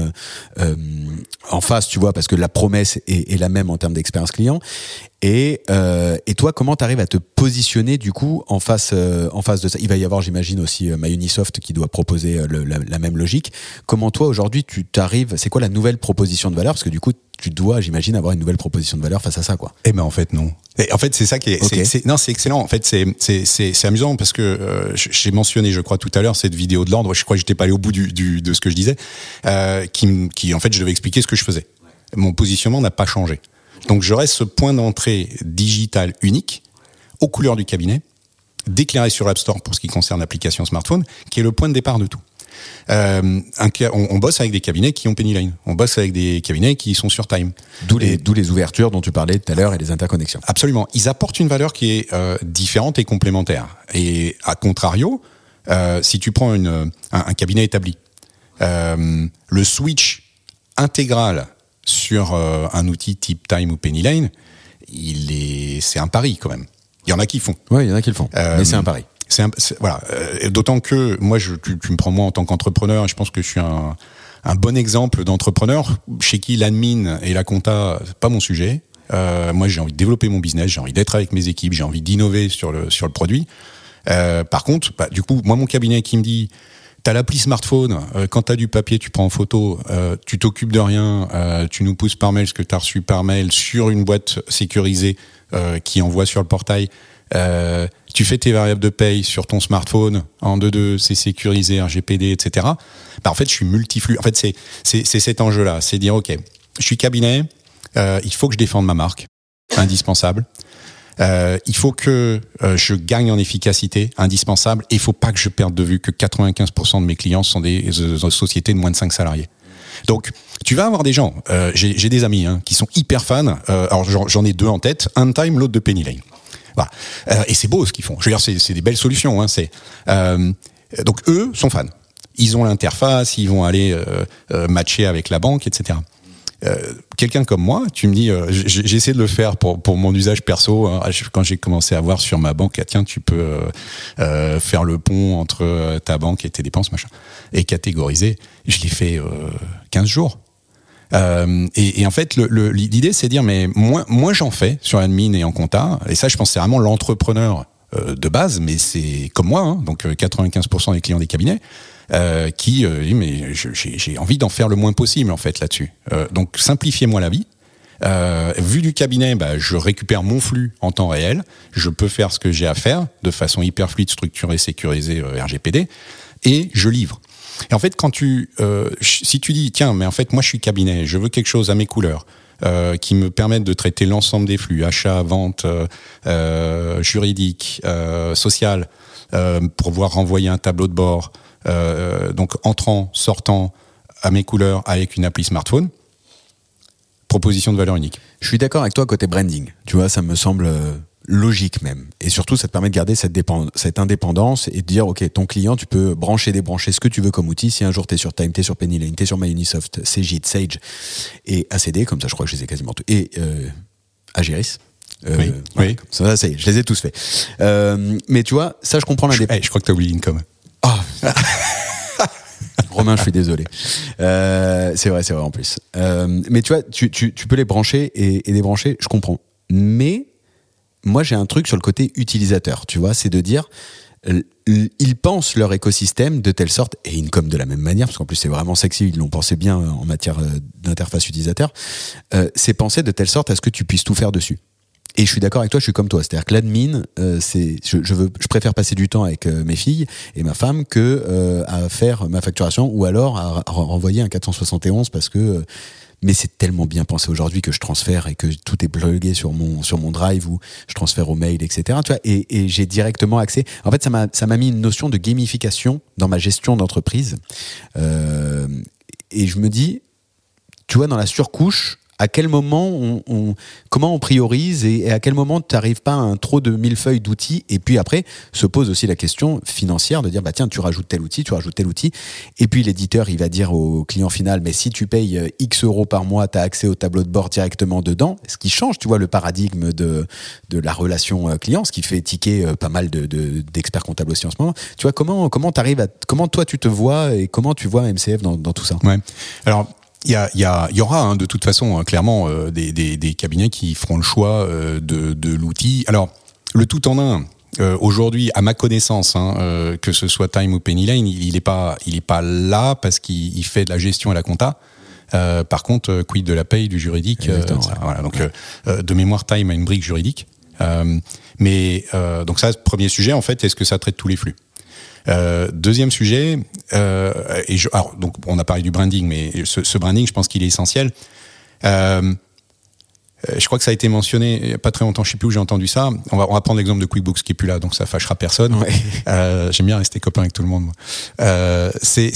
en face, tu vois, parce que la promesse est la même en termes d'expérience client. Et toi, comment t'arrives à te positionner du coup en face de ça? Il va y avoir, j'imagine aussi MyUnisoft qui doit proposer la même logique. Comment toi aujourd'hui tu t'arrives? C'est quoi la nouvelle proposition de valeur? Parce que du coup tu dois, j'imagine, avoir une nouvelle proposition de valeur face à ça, quoi. Eh ben en fait non. Et en fait c'est ça qui est, Okay. c'est excellent. En fait c'est amusant parce que j'ai mentionné, je crois tout à l'heure, cette vidéo de l'ordre. Je crois que j'étais pas allé au bout de ce que je disais, qui en fait je devais expliquer ce que je faisais. Mon positionnement n'a pas changé. Donc je reste ce point d'entrée digital unique aux couleurs du cabinet, déclaré sur App Store pour ce qui concerne l'application smartphone, qui est le point de départ de tout. On bosse avec des cabinets qui ont Penny Lane. On bosse avec des cabinets qui sont sur Time. D'où les ouvertures dont tu parlais tout à l'heure et les interconnexions. Absolument. Ils apportent une valeur qui est différente et complémentaire. Et à contrario, si tu prends un cabinet établi, le switch intégral sur un outil type Time ou Penny Lane, c'est un pari quand même. Il y en a qui font. Oui, il y en a qui le font. Mais c'est un pari. Voilà. D'autant que moi, tu me prends moi en tant qu'entrepreneur, et je pense que je suis un bon exemple d'entrepreneur chez qui l'admin et la compta, c'est pas mon sujet. Moi, j'ai envie de développer mon business, j'ai envie d'être avec mes équipes, j'ai envie d'innover sur le produit. Par contre, du coup, moi, mon cabinet qui me dit, t'as l'appli smartphone, quand t'as du papier, tu prends en photo, tu t'occupes de rien, tu nous pousses par mail ce que t'as reçu par mail sur une boîte sécurisée qui envoie sur le portail. Tu fais tes variables de paye sur ton smartphone en 2.2, c'est sécurisé, RGPD, etc. En fait, je suis multiflux. En fait, c'est cet enjeu-là, c'est dire ok, je suis cabinet, il faut que je défende ma marque, indispensable. Il faut que je gagne en efficacité, indispensable. Et il faut pas que je perde de vue que 95% de mes clients sont des sociétés de moins de 5 salariés. Donc, tu vas avoir des gens. J'ai des amis qui sont hyper fans. Alors, j'en ai 2 en tête, un de Time, l'autre de Penny Lane. Voilà. Et c'est beau ce qu'ils font. Je veux dire, c'est des belles solutions. Donc eux sont fans. Ils ont l'interface, ils vont aller matcher avec la banque, etc. Quelqu'un comme moi, tu me dis, j'ai essayé de le faire pour mon usage perso. Quand j'ai commencé à voir sur ma banque, tiens, tu peux faire le pont entre ta banque et tes dépenses, machin, et catégoriser. Je l'ai fait 15 jours. Et en fait, l'idée, c'est de dire, mais moins j'en fais sur admin et en compta, et ça, je pense, c'est vraiment l'entrepreneur de base, mais c'est comme moi, donc 95% des clients des cabinets, qui dit, mais j'ai envie d'en faire le moins possible, en fait, là-dessus. Donc, simplifiez-moi la vie. Vu du cabinet, je récupère mon flux en temps réel, je peux faire ce que j'ai à faire de façon hyper fluide, structurée, sécurisée, RGPD, et je livre. Et en fait, si tu dis, tiens, mais en fait, moi, je suis cabinet, je veux quelque chose à mes couleurs, qui me permette de traiter l'ensemble des flux, achat, vente, juridique, social, pour pouvoir renvoyer un tableau de bord, donc entrant, sortant, à mes couleurs, avec une appli smartphone. Proposition de valeur unique. Je suis d'accord avec toi côté branding. Tu vois, ça me semble logique même. Et surtout, ça te permet de garder cette indépendance et de dire, OK, ton client, tu peux brancher, débrancher ce que tu veux comme outil. Si un jour t'es sur Time, t'es sur Pennyline, t'es sur MyUnisoft, Cegid, Sage et ACD, comme ça, je crois que je les ai quasiment tous. Et Agiris. Oui. Ça y est, je les ai tous faits. Mais tu vois, ça, je comprends l'indépendance. Je crois que t'as oublié Income. Ah. Romain, je suis désolé. C'est vrai en plus. Mais tu vois, tu peux les brancher et débrancher, je comprends. Mais moi, j'ai un truc sur le côté utilisateur, tu vois, c'est de dire, ils pensent leur écosystème de telle sorte, et Income de la même manière, parce qu'en plus c'est vraiment sexy, ils l'ont pensé bien en matière d'interface utilisateur, c'est pensé de telle sorte à ce que tu puisses tout faire dessus. Et je suis d'accord avec toi, je suis comme toi, c'est-à-dire que l'admin, je préfère passer du temps avec mes filles et ma femme que à faire ma facturation ou alors à renvoyer un 471 parce que mais c'est tellement bien pensé aujourd'hui que je transfère et que tout est plugué sur mon drive ou je transfère au mail, etc. Tu vois, et j'ai directement accès. En fait, ça m'a mis une notion de gamification dans ma gestion d'entreprise. Et je me dis, tu vois, dans la surcouche, à quel moment comment on priorise et à quel moment tu n'arrives pas à un trop de millefeuilles d'outils, et puis après se pose aussi la question financière de dire bah tiens, tu rajoutes tel outil, et puis l'éditeur il va dire au client final mais si tu payes X euros par mois, tu as accès au tableau de bord directement dedans, ce qui change, tu vois, le paradigme de la relation client, ce qui fait tiquer pas mal d'experts comptables aussi en ce moment. Tu vois, comment toi tu te vois et comment tu vois MCF dans tout ça? Ouais. Alors il y aura de toute façon clairement des cabinets qui feront le choix de l'outil. Alors le tout en un aujourd'hui, à ma connaissance, que ce soit Time ou Pennyline, il est pas là parce qu'il fait de la gestion et la compta. Par contre, quid de la paye, du juridique, ça, voilà. Donc de mémoire, Time a une brique juridique. Donc ça, premier sujet en fait, est-ce que ça traite tous les flux? Deuxième sujet, alors donc on a parlé du branding, mais ce branding, je pense qu'il est essentiel. Je crois que ça a été mentionné il y a pas très longtemps, je sais plus où j'ai entendu ça. On va prendre l'exemple de QuickBooks qui est plus là, donc ça fâchera personne. Ouais. J'aime bien rester copain avec tout le monde. Moi.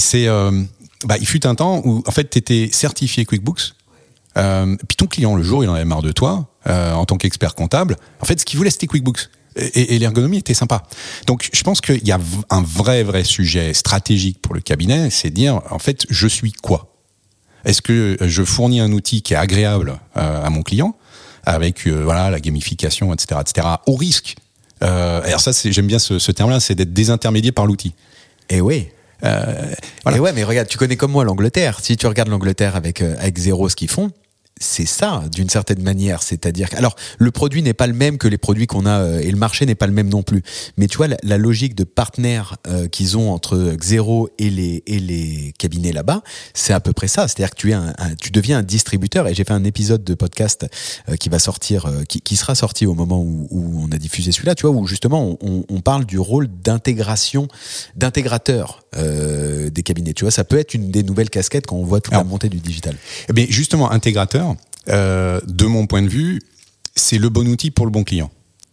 Il fut un temps où en fait t'étais certifié QuickBooks. Puis ton client, le jour, il en avait marre de toi en tant qu'expert comptable. En fait, ce qu'il voulait, c'était QuickBooks. Et l'ergonomie était sympa. Donc, je pense qu'il y a un vrai sujet stratégique pour le cabinet, c'est de dire, en fait, je suis quoi? Est-ce que je fournis un outil qui est agréable à mon client, avec la gamification, etc., au risque. Alors ça, j'aime bien ce terme-là, c'est d'être désintermédié par l'outil. Et oui. Voilà. Et ouais, mais regarde, tu connais comme moi l'Angleterre. Si tu regardes l'Angleterre avec Xero, ce qu'ils font, c'est ça, d'une certaine manière. C'est-à-dire que, alors, le produit n'est pas le même que les produits qu'on a, et le marché n'est pas le même non plus. Mais tu vois, la logique de partenaire qu'ils ont entre Xero et les cabinets là-bas, c'est à peu près ça. C'est-à-dire que tu deviens un distributeur. Et j'ai fait un épisode de podcast qui va sortir, qui sera sorti au moment où on a diffusé celui-là. Tu vois, où justement on parle du rôle d'intégrateur des cabinets. Tu vois, ça peut être une des nouvelles casquettes quand on voit toute la montée du digital. Mais justement, intégrateur. De mon point de vue, c'est le bon outil pour le bon client.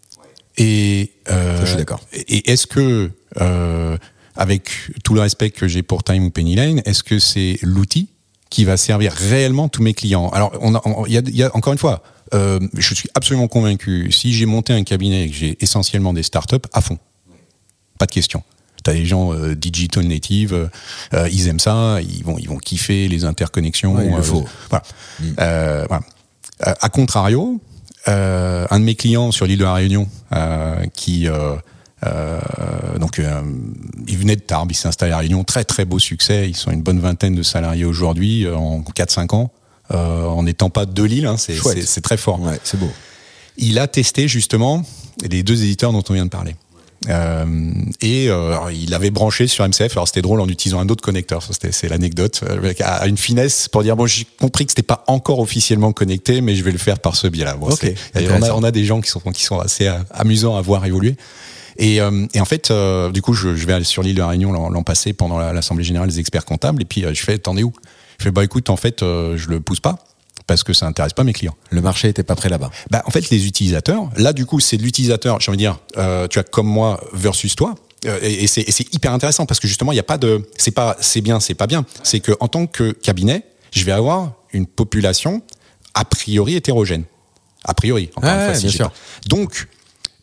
Et je suis d'accord. Et est-ce que, avec tout le respect que j'ai pour Time ou Pennyline, est-ce que c'est l'outil qui va servir réellement tous mes clients? Alors, il y a encore une fois, je suis absolument convaincu. Si j'ai monté un cabinet et que j'ai essentiellement des startups, à fond, pas de question. T'as des gens digital native, ils aiment ça, ils vont kiffer les interconnexions. Ouais, il le faut. Voilà. À contrario, un de mes clients sur l'île de la Réunion, il venait de Tarbes, il s'est installé à la Réunion, très très beau succès. Ils sont une bonne vingtaine de salariés aujourd'hui, en 4-5 ans, en n'étant pas de l'île, c'est très fort. Ouais, c'est beau. Il a testé justement les deux éditeurs dont on vient de parler. Il avait branché sur MCF, alors c'était drôle en utilisant un autre connecteur, c'est l'anecdote, à une finesse pour dire bon, j'ai compris que c'était pas encore officiellement connecté, mais je vais le faire par ce biais-là. Bon, okay. On a des gens qui sont assez amusants à voir évoluer. Et en fait, du coup, je vais aller sur l'île de la Réunion l'an passé pendant l'Assemblée Générale des experts comptables, et puis je fais, t'en es où? Je fais bah écoute, en fait, je le pousse pas. Parce que ça intéresse pas mes clients. Le marché était pas prêt là-bas. En fait, les utilisateurs, là, du coup, c'est de l'utilisateur, j'ai envie de dire, tu as comme moi versus toi. Et c'est hyper intéressant parce que justement, il n'y a pas de, c'est bien, c'est pas bien. C'est que, en tant que cabinet, je vais avoir une population a priori hétérogène. A priori, encore une fois, si bien sûr. Donc,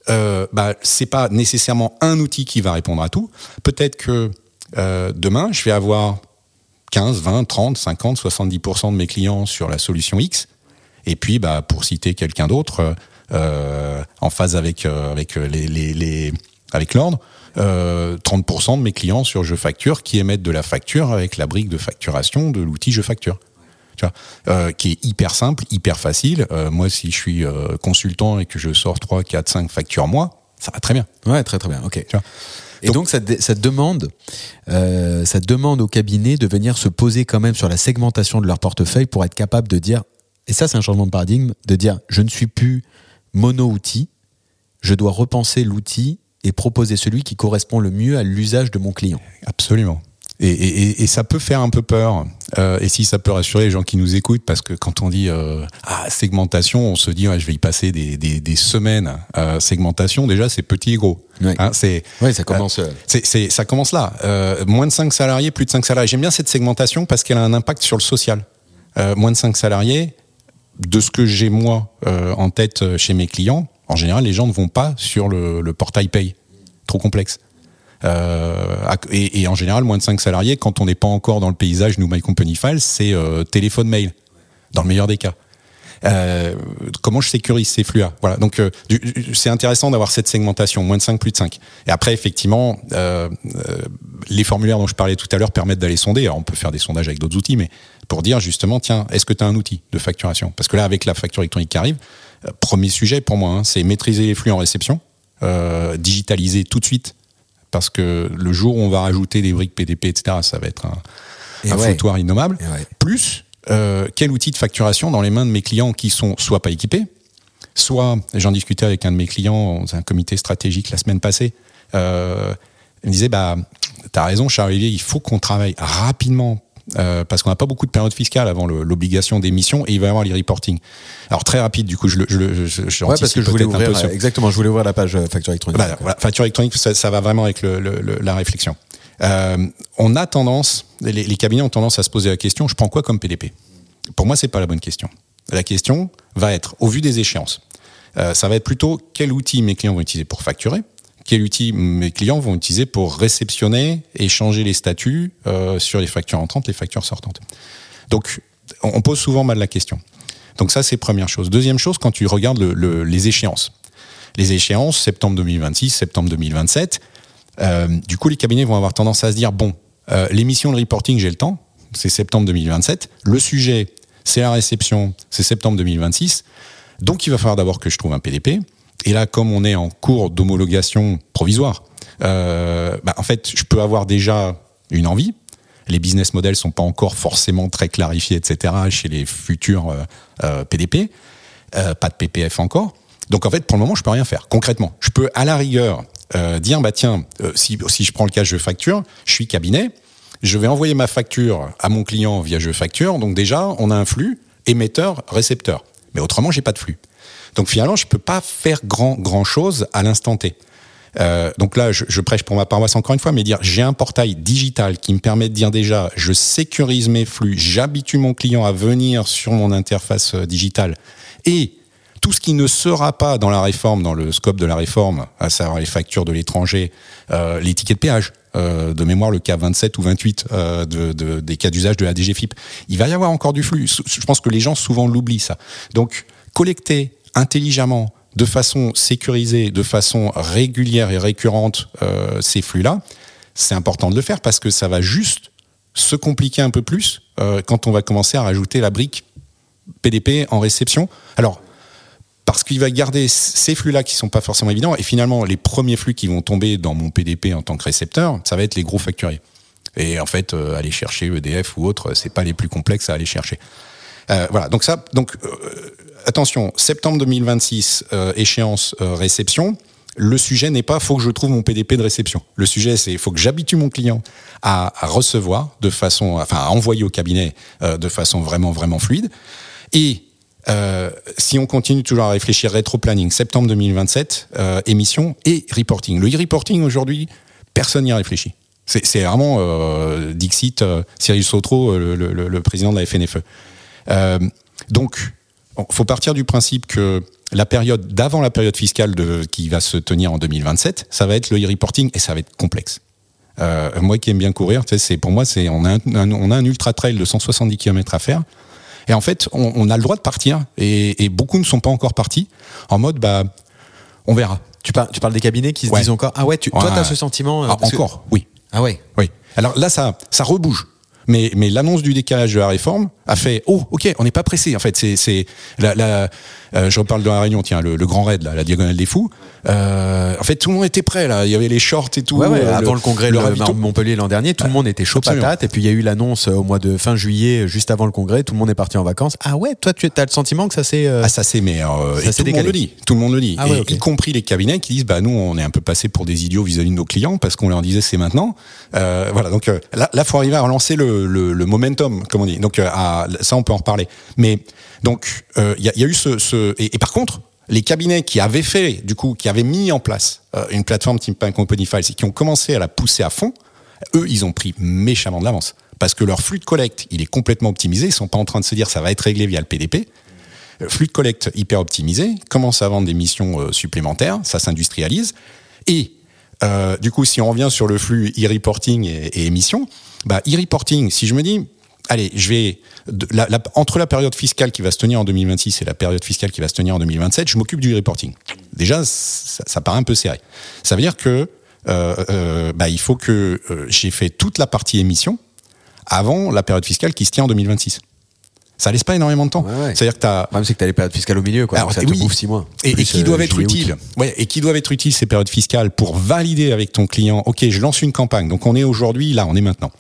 c'est pas nécessairement un outil qui va répondre à tout. Peut-être que demain, je vais avoir 15, 20, 30, 50, 70% de mes clients sur la solution X. Et puis, pour citer quelqu'un d'autre, en phase avec l'ordre, 30% de mes clients sur Je Facture qui émettent de la facture avec la brique de facturation de l'outil Je Facture. Tu vois, qui est hyper simple, hyper facile. Moi, si je suis consultant et que je sors 3, 4, 5 factures mois, ça va très bien. Ouais, très très bien, ok. Tu vois, et donc ça demande au cabinet de venir se poser quand même sur la segmentation de leur portefeuille pour être capable de dire, et ça c'est un changement de paradigme, de dire je ne suis plus mono-outil, je dois repenser l'outil et proposer celui qui correspond le mieux à l'usage de mon client. Absolument. Et ça peut faire un peu peur. Et si ça peut rassurer les gens qui nous écoutent, parce que quand on dit segmentation, on se dit je vais y passer des semaines. Segmentation, déjà, c'est petit et gros. Oui, ça commence. Ça commence là. Moins de 5 salariés, plus de 5 salariés. J'aime bien cette segmentation parce qu'elle a un impact sur le social. Moins de 5 salariés, de ce que j'ai moi en tête chez mes clients, en général, les gens ne vont pas sur le portail paye. Trop complexe. Et en général, moins de 5 salariés, quand on n'est pas encore dans le paysage, nous, My Company Files, c'est téléphone, mail, dans le meilleur des cas. Comment je sécurise ces flux-là? Voilà. Donc, c'est intéressant d'avoir cette segmentation, moins de 5, plus de 5. Et après, effectivement, les formulaires dont je parlais tout à l'heure permettent d'aller sonder. Alors, on peut faire des sondages avec d'autres outils, mais pour dire justement, tiens, est-ce que tu as un outil de facturation? Parce que là, avec la facture électronique qui arrive, premier sujet pour moi, c'est maîtriser les flux en réception, digitaliser tout de suite. Parce que le jour où on va rajouter des briques PDP, etc., ça va être un foutoir innommable. Plus, quel outil de facturation dans les mains de mes clients qui sont soit pas équipés, soit, j'en discutais avec un de mes clients dans un comité stratégique la semaine passée, il me disait, t'as raison Charles-Olivier, il faut qu'on travaille rapidement parce qu'on n'a pas beaucoup de période fiscale avant l'obligation d'émission et il va y avoir les reporting. Alors très rapide, du coup, je parce que je voulais ouvrir, exactement, je voulais ouvrir la page facture électronique. Voilà, facture électronique, ça va vraiment avec la réflexion. On a tendance, les cabinets ont tendance à se poser la question, je prends quoi comme PDP? Pour moi, c'est pas la bonne question. La question va être, au vu des échéances, ça va être plutôt quel outil mes clients vont utiliser pour facturer, quel outil mes clients vont utiliser pour réceptionner et changer les statuts sur les factures entrantes, les factures sortantes. Donc, on pose souvent mal la question. Donc ça, c'est première chose. Deuxième chose, quand tu regardes les échéances. Les échéances, septembre 2026, septembre 2027, du coup, les cabinets vont avoir tendance à se dire, l'émission de reporting, j'ai le temps, c'est septembre 2027. Le sujet, c'est la réception, c'est septembre 2026. Donc, il va falloir d'abord que je trouve un PDP. Et là, comme on est en cours d'homologation provisoire, en fait, je peux avoir déjà une envie. Les business models sont pas encore forcément très clarifiés, etc. chez les futurs PDP. Pas de PPF encore. Donc, en fait, pour le moment, je peux rien faire. Concrètement, je peux à la rigueur dire, si je prends le cas Je Facture, je suis cabinet, je vais envoyer ma facture à mon client via Je Facture. Donc déjà, on a un flux émetteur-récepteur. Mais autrement, j'ai pas de flux. Donc finalement, je peux pas faire grand chose à l'instant T. Donc là, je prêche pour ma paroisse encore une fois, mais dire j'ai un portail digital qui me permet de dire déjà, je sécurise mes flux, j'habitue mon client à venir sur mon interface digitale et tout ce qui ne sera pas dans la réforme, dans le scope de la réforme, à savoir les factures de l'étranger, les tickets de péage, de mémoire le cas 27 ou 28 des cas d'usage de la DGFiP, il va y avoir encore du flux. Je pense que les gens souvent l'oublient ça. Donc collecter intelligemment, de façon sécurisée, de façon régulière et récurrente ces flux-là, c'est important de le faire parce que ça va juste se compliquer un peu plus quand on va commencer à rajouter la brique PDP en réception. Alors, parce qu'il va garder ces flux-là qui ne sont pas forcément évidents et finalement, les premiers flux qui vont tomber dans mon PDP en tant que récepteur, ça va être les gros facturiers. Et en fait, aller chercher EDF ou autre, c'est pas les plus complexes à aller chercher. Voilà, donc attention, septembre 2026, échéance réception. Le sujet n'est pas faut que je trouve mon PDP de réception. Le sujet, c'est faut que j'habitue mon client à recevoir à envoyer au cabinet de façon vraiment fluide. Et si on continue toujours à réfléchir rétro-planning, septembre 2027, émission et reporting. Le e-reporting aujourd'hui, personne n'y réfléchit. C'est vraiment Dixit, Cyril Sautreau, le président de la FNFE. Donc, faut partir du principe que la période d'avant la période fiscale qui va se tenir en 2027, ça va être le e-reporting et ça va être complexe. Moi qui aime bien courir, tu sais, pour moi, on a un ultra trail de 170 km à faire. Et en fait, on a le droit de partir et beaucoup ne sont pas encore partis en mode, on verra. Tu parles des cabinets qui se disent encore, ah ouais, toi, t'as ce sentiment. Encore, oui. Ah ouais. Oui. Alors là, ça rebouge. Mais l'annonce du décalage de la réforme a fait, ok, on n'est pas pressé. En fait, je reparle de la Réunion, tiens, le Grand Raid, la Diagonale des Fous. En fait, tout le monde était prêt, là. Il y avait les shorts et tout. Ouais, avant le congrès de Montpellier l'an dernier, tout le monde était chaud patate. Et puis, il y a eu l'annonce au mois de fin juillet, juste avant le congrès. Tout le monde est parti en vacances. Ah ouais, toi, tu as le sentiment que ça s'est... ça s'est, mais tout le monde le dit. Tout le monde le dit. Y compris les cabinets qui disent, nous, on est un peu passé pour des idiots vis-à-vis de nos clients parce qu'on leur disait c'est maintenant. Voilà. Donc, là, faut arriver à relancer le momentum, comme on dit. Donc, ça, on peut en reparler. Mais, donc, il y a eu et par contre, les cabinets qui avaient mis en place une plateforme type Company Files et qui ont commencé à la pousser à fond, eux, ils ont pris méchamment de l'avance. Parce que leur flux de collecte, il est complètement optimisé. Ils sont pas en train de se dire ça va être réglé via le PDP. Le flux de collecte hyper optimisé, commence à vendre des missions supplémentaires, ça s'industrialise. Et du coup, si on revient sur le flux e-reporting et émissions, e-reporting, si je me dis, allez, je vais entre la période fiscale qui va se tenir en 2026 et la période fiscale qui va se tenir en 2027, je m'occupe du reporting. Déjà, ça paraît un peu serré. Ça veut dire que il faut que j'ai fait toute la partie émission avant la période fiscale qui se tient en 2026. Ça laisse pas énormément de temps. Ouais. C'est-à-dire que le problème, c'est que t'as les périodes fiscales au milieu, quoi. Alors, ça te bouffe 6 mois. Et qui doivent être utiles. Ouais, et qui doivent être utiles, ces périodes fiscales, pour valider avec ton client, ok, je lance une campagne. Donc, on est aujourd'hui, là, on est maintenant.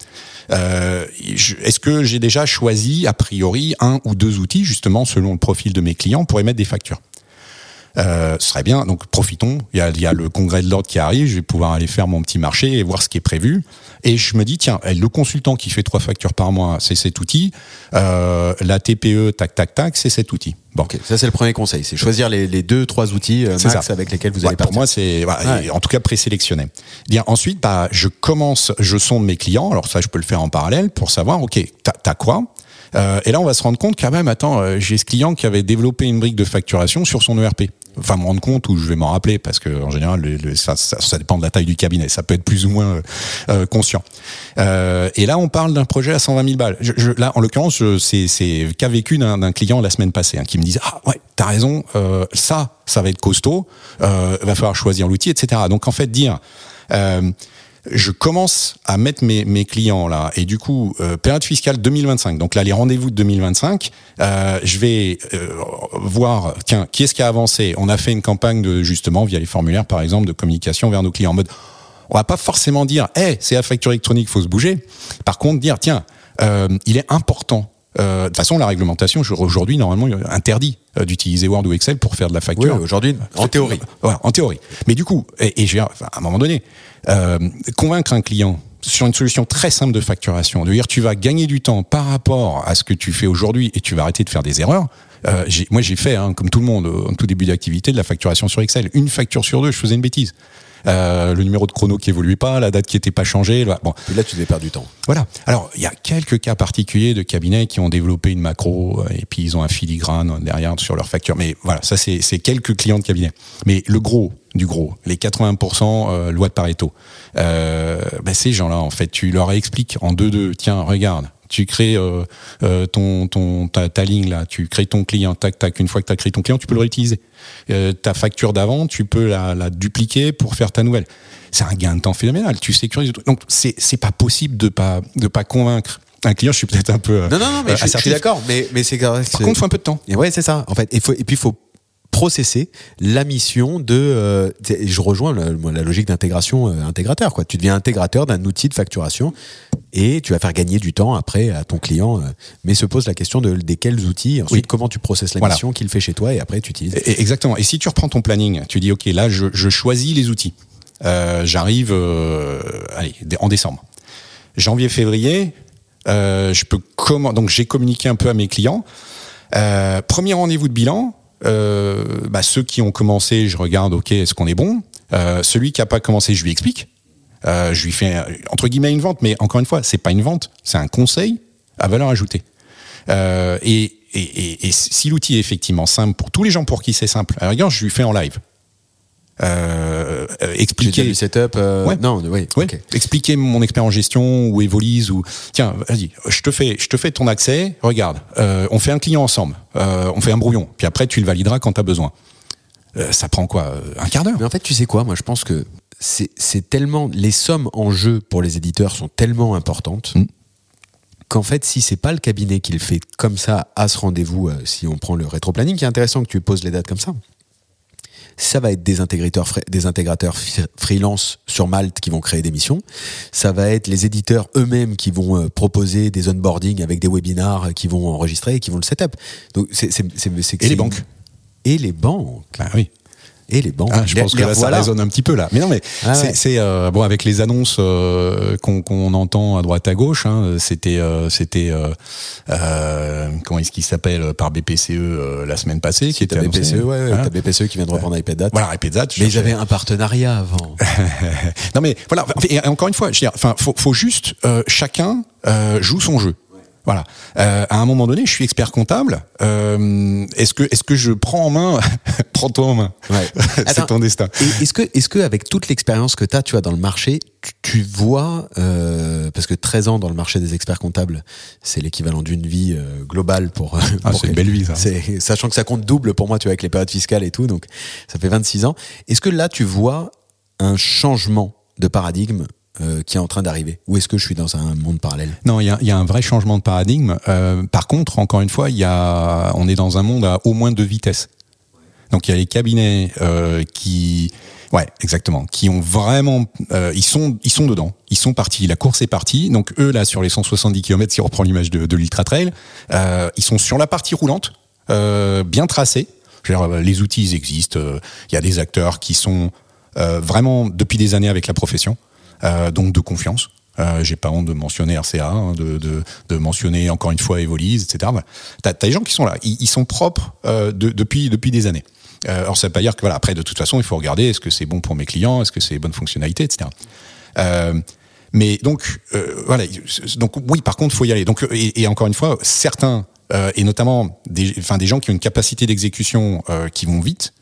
Est-ce que j'ai déjà choisi, a priori, 1 ou 2 outils, justement, selon le profil de mes clients, pour émettre des factures? Ce serait bien, donc profitons. Il y a le congrès de l'ordre qui arrive, je vais pouvoir aller faire mon petit marché et voir ce qui est prévu. Et je me dis, tiens, le consultant qui fait 3 factures par mois, c'est cet outil. La TPE, tac, c'est cet outil. Bon. Okay, ça c'est le premier conseil, c'est choisir les 2-3 outils max avec lesquels vous allez partir. Pour moi, c'est en tout cas présélectionner. Bien, ensuite, je sonde mes clients. Alors ça, je peux le faire en parallèle pour savoir, ok, t'as quoi? Et là, on va se rendre compte quand même, j'ai ce client qui avait développé une brique de facturation sur son ERP. Enfin, me rendre compte, ou je vais m'en rappeler, parce que en général, ça dépend de la taille du cabinet. Ça peut être plus ou moins conscient. Et là, on parle d'un projet à 120 000 balles. Là, en l'occurrence, c'est qu'a vécu d'un client la semaine passée, qui me disait, ah ouais, t'as raison, ça va être costaud, va falloir choisir l'outil, etc. Donc, en fait, dire... je commence à mettre mes clients là, et du coup période fiscale 2025, donc là les rendez-vous de 2025, je vais voir, tiens, qui est-ce qui a avancé. On a fait une campagne de, justement, via les formulaires par exemple, de communication vers nos clients, en mode, on va pas forcément dire c'est la facture électronique, faut se bouger. Par contre, dire, tiens, il est important. De toute façon, la réglementation aujourd'hui normalement interdit d'utiliser Word ou Excel pour faire de la facture. Oui, aujourd'hui, en théorie. Voilà, en théorie. Mais du coup, et je vais, à un moment donné, convaincre un client sur une solution très simple de facturation, de dire tu vas gagner du temps par rapport à ce que tu fais aujourd'hui et tu vas arrêter de faire des erreurs. Moi, j'ai fait, comme tout le monde, en tout début d'activité, de la facturation sur Excel. Une facture sur 2, je faisais une bêtise. Le numéro de chrono qui évoluait pas, la date qui était pas changée. Bon. Et là, tu devais perdre du temps. Voilà. Alors, il y a quelques cas particuliers de cabinets qui ont développé une macro et puis ils ont un filigrane derrière sur leur facture. Mais voilà, ça c'est quelques clients de cabinet. Mais le gros du gros, les 80% loi de Pareto. Ces gens-là, en fait, tu leur expliques en 2-2. Tiens, regarde. Tu crées ta ligne là, tu crées ton client, tac. Une fois que tu as créé ton client, tu peux le réutiliser. Ta facture d'avant, tu peux la dupliquer pour faire ta nouvelle. C'est un gain de temps phénoménal. Tu sécurises tout. Donc c'est pas possible de pas convaincre un client. Je suis peut-être un peu non, mais je suis d'accord. Mais c'est grave. Par contre, il faut un peu de temps. Et ouais, c'est ça. En fait, et puis il faut processer la mission de je rejoins la logique d'intégration intégrateur, quoi. Tu deviens intégrateur d'un outil de facturation et tu vas faire gagner du temps après à ton client, mais se pose la question des quels outils, ensuite comment tu processes la mission qu'il fait chez toi et après tu utilises. Exactement. Et si tu reprends ton planning, tu dis ok, là je choisis les outils. J'arrive en décembre. Janvier, février, donc j'ai communiqué un peu à mes clients. Premier rendez-vous de bilan. Ceux qui ont commencé, je regarde, ok, est-ce qu'on est bon? Celui qui a pas commencé, je lui explique. Je lui fais entre guillemets une vente, mais encore une fois, c'est pas une vente, c'est un conseil à valeur ajoutée. Et et si l'outil est effectivement simple pour tous les gens pour qui c'est simple, alors regarde, je lui fais en live. Expliquer du setup. Ouais. Non, oui. Ouais. Okay. Expliquer mon expert en gestion ou Evolise ou tiens, vas-y, je te fais ton accès. Regarde, on fait un client ensemble, on fait un brouillon, puis après tu le valideras quand t'as besoin. Ça prend quoi, un quart d'heure? Mais en fait, tu sais quoi, moi je pense que c'est tellement, les sommes en jeu pour les éditeurs sont tellement importantes. Qu'en fait, si c'est pas le cabinet qui le fait comme ça à ce rendez-vous, si on prend le rétro-planning, qui est intéressant que tu poses les dates comme ça. Ça va être des intégrateurs freelance sur Malte qui vont créer des missions. Ça va être les éditeurs eux-mêmes qui vont proposer des onboarding avec des webinars qui vont enregistrer et qui vont le setup. Donc et les banques. Et les banques. Ah oui. Et les banques. Je pense que là, ça résonne un petit peu là. Mais non, mais c'est bon, avec les annonces qu'on entend à droite à gauche. C'était comment est-ce qu'il s'appelle par BPCE la semaine passée, qui était BPCE, t'as BPCE qui vient de reprendre iPad. Voilà, iPad. Mais ils avaient un partenariat avant. Non, mais voilà. Et encore une fois, je veux dire, enfin, faut juste chacun joue son jeu. Voilà. À un moment donné, je suis expert comptable. Est-ce que je prends en main prends-toi en main. Ouais. C'est ton destin. Est-ce que avec toute l'expérience que tu as dans le marché, tu vois parce que 13 ans dans le marché des experts comptables, c'est l'équivalent d'une vie globale pour c'est une belle vie ça. Sachant que ça compte double pour moi, tu vois, avec les périodes fiscales et tout, donc ça fait 26 ans. Est-ce que là tu vois un changement de paradigme qui est en train d'arriver, ou est-ce que je suis dans un monde parallèle? Non, il y a un vrai changement de paradigme. Par contre, encore une fois, on est dans un monde à au moins 2 vitesses. Donc il y a les cabinets qui ont vraiment, ils sont dedans, ils sont partis, la course est partie. Donc eux là sur les 170 km, si on reprend l'image de l'Ultra Trail, ils sont sur la partie roulante, bien tracée. Les outils ils existent. Il y a des acteurs qui sont vraiment depuis des années avec la profession. Donc de confiance. J'ai pas honte de mentionner RCA, de mentionner encore une fois Evolise, etc. Voilà. T'as des gens qui sont là, ils sont propres depuis des années. Alors ça veut pas dire que voilà, après de toute façon il faut regarder est-ce que c'est bon pour mes clients, est-ce que c'est bonne fonctionnalité, etc. Mais donc voilà, donc oui, par contre faut y aller. Donc et encore une fois certains et notamment des gens qui ont une capacité d'exécution qui vont vite.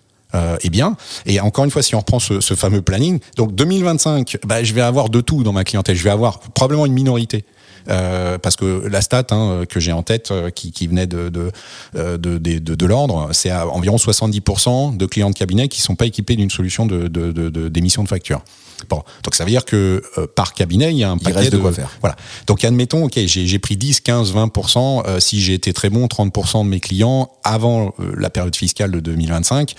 Et encore une fois, si on reprend ce fameux planning, donc 2025, je vais avoir de tout dans ma clientèle. Je vais avoir probablement une minorité. Parce que la stat que j'ai en tête, qui venait de l'ordre, c'est à environ 70% de clients de cabinet qui sont pas équipés d'une solution d'émission de facture. Bon, donc ça veut dire que par cabinet, il y a un paquet reste de quoi faire. Voilà. Donc admettons, ok, j'ai pris 10, 15, 20%. Si j'ai été très bon, 30% de mes clients avant la période fiscale de 2025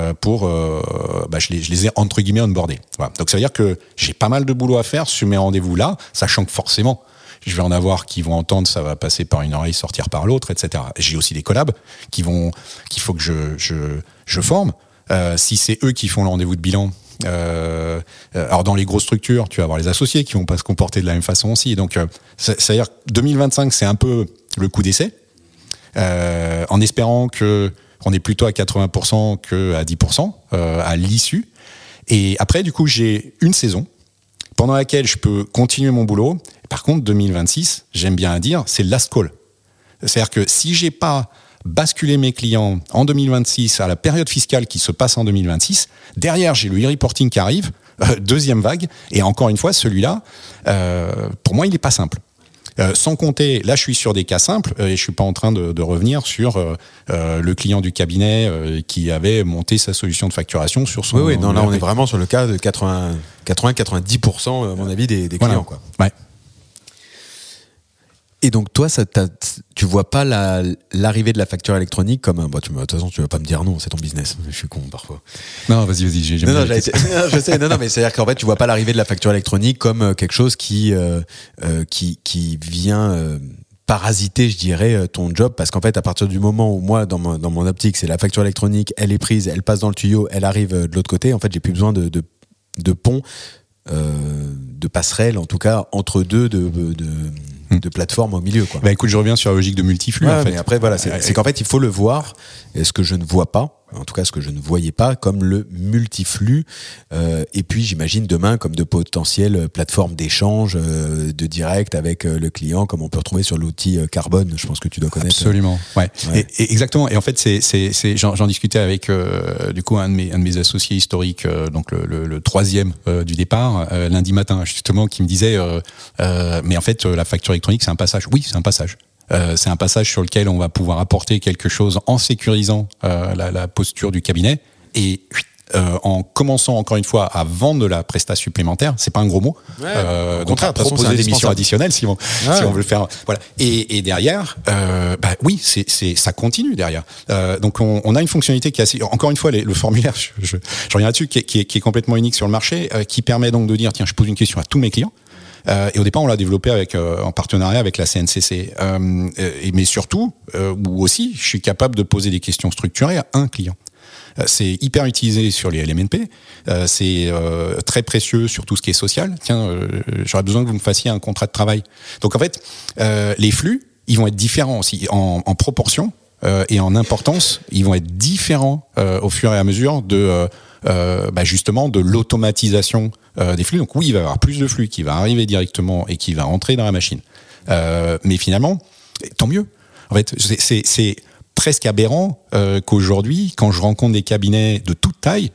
je les ai entre guillemets onboardés. Voilà. Donc ça veut dire que j'ai pas mal de boulot à faire sur mes rendez-vous là, sachant que forcément je vais en avoir qui vont entendre, ça va passer par une oreille, sortir par l'autre, etc. J'ai aussi des collabs qu'il faut que je forme. Si c'est eux qui font le rendez-vous de bilan. Alors dans les grosses structures, tu vas avoir les associés qui vont pas se comporter de la même façon aussi. Donc, c'est-à-dire que 2025, c'est un peu le coup d'essai, en espérant que on est plutôt à 80% que à 10% à l'issue. Et après, du coup, j'ai une saison pendant laquelle je peux continuer mon boulot. Par contre, 2026, j'aime bien à dire, c'est le last call. C'est-à-dire que si j'ai pas basculer mes clients en 2026 à la période fiscale qui se passe en 2026. Derrière, j'ai le e-reporting qui arrive, deuxième vague, et encore une fois, celui-là, pour moi, il n'est pas simple. Sans compter, là je suis sur des cas simples et je suis pas en train de revenir sur le client du cabinet qui avait monté sa solution de facturation sur son... Oui, non, là on est vraiment sur le cas de 80-90% à mon avis des clients. Voilà. Quoi. Ouais. Et donc toi, tu vois pas l'arrivée de la facture électronique comme un... de toute façon, tu vas pas me dire non, c'est ton business. Je suis con parfois. Non, vas-y, je sais. Non, mais c'est-à-dire qu'en fait, tu vois pas l'arrivée de la facture électronique comme quelque chose qui vient parasiter, je dirais, ton job, parce qu'en fait, à partir du moment où moi, dans mon optique, c'est la facture électronique, elle est prise, elle passe dans le tuyau, elle arrive de l'autre côté. En fait, j'ai plus besoin de pont, de passerelle, en tout cas entre deux de plateforme au milieu, quoi. Écoute, je reviens sur la logique de multiflux. Ouais, en fait. Mais après, voilà, c'est qu'en fait, il faut le voir. Et ce que je ne vois pas, en tout cas ce que je ne voyais pas, comme le multiflux, et puis j'imagine demain comme de potentielles plateformes d'échange de direct avec le client, comme on peut retrouver sur l'outil Carbone, je pense que tu dois connaître. Absolument, ouais. Et exactement, et en fait j'en discutais avec du coup un de mes associés historiques, donc le troisième du départ, lundi matin justement, qui me disait mais en fait la facture électronique c'est un passage. Oui, c'est un passage. C'est un passage sur lequel on va pouvoir apporter quelque chose en sécurisant la posture du cabinet et en commençant encore une fois à vendre de la prestation supplémentaire. C'est pas un gros mot. Ouais, donc de toute façon, c'est des missions additionnelles si on veut le faire. Voilà. Et derrière, oui, ça continue derrière. Donc on a une fonctionnalité qui est assez. Encore une fois, le formulaire, je reviens là-dessus, qui est complètement unique sur le marché, qui permet donc de dire tiens, je pose une question à tous mes clients. Et au départ, on l'a développé en partenariat avec la CNCC. Mais surtout, ou aussi, je suis capable de poser des questions structurées à un client. C'est hyper utilisé sur les LMNP. C'est très précieux sur tout ce qui est social. Tiens, j'aurais besoin que vous me fassiez un contrat de travail. Donc en fait, les flux, ils vont être différents aussi en proportion et en importance. Ils vont être différents au fur et à mesure de justement de l'automatisation des flux. Donc oui, il va y avoir plus de flux qui va arriver directement et qui va rentrer dans la machine. Mais finalement, tant mieux. En fait, c'est presque aberrant qu'aujourd'hui, quand je rencontre des cabinets de toute taille,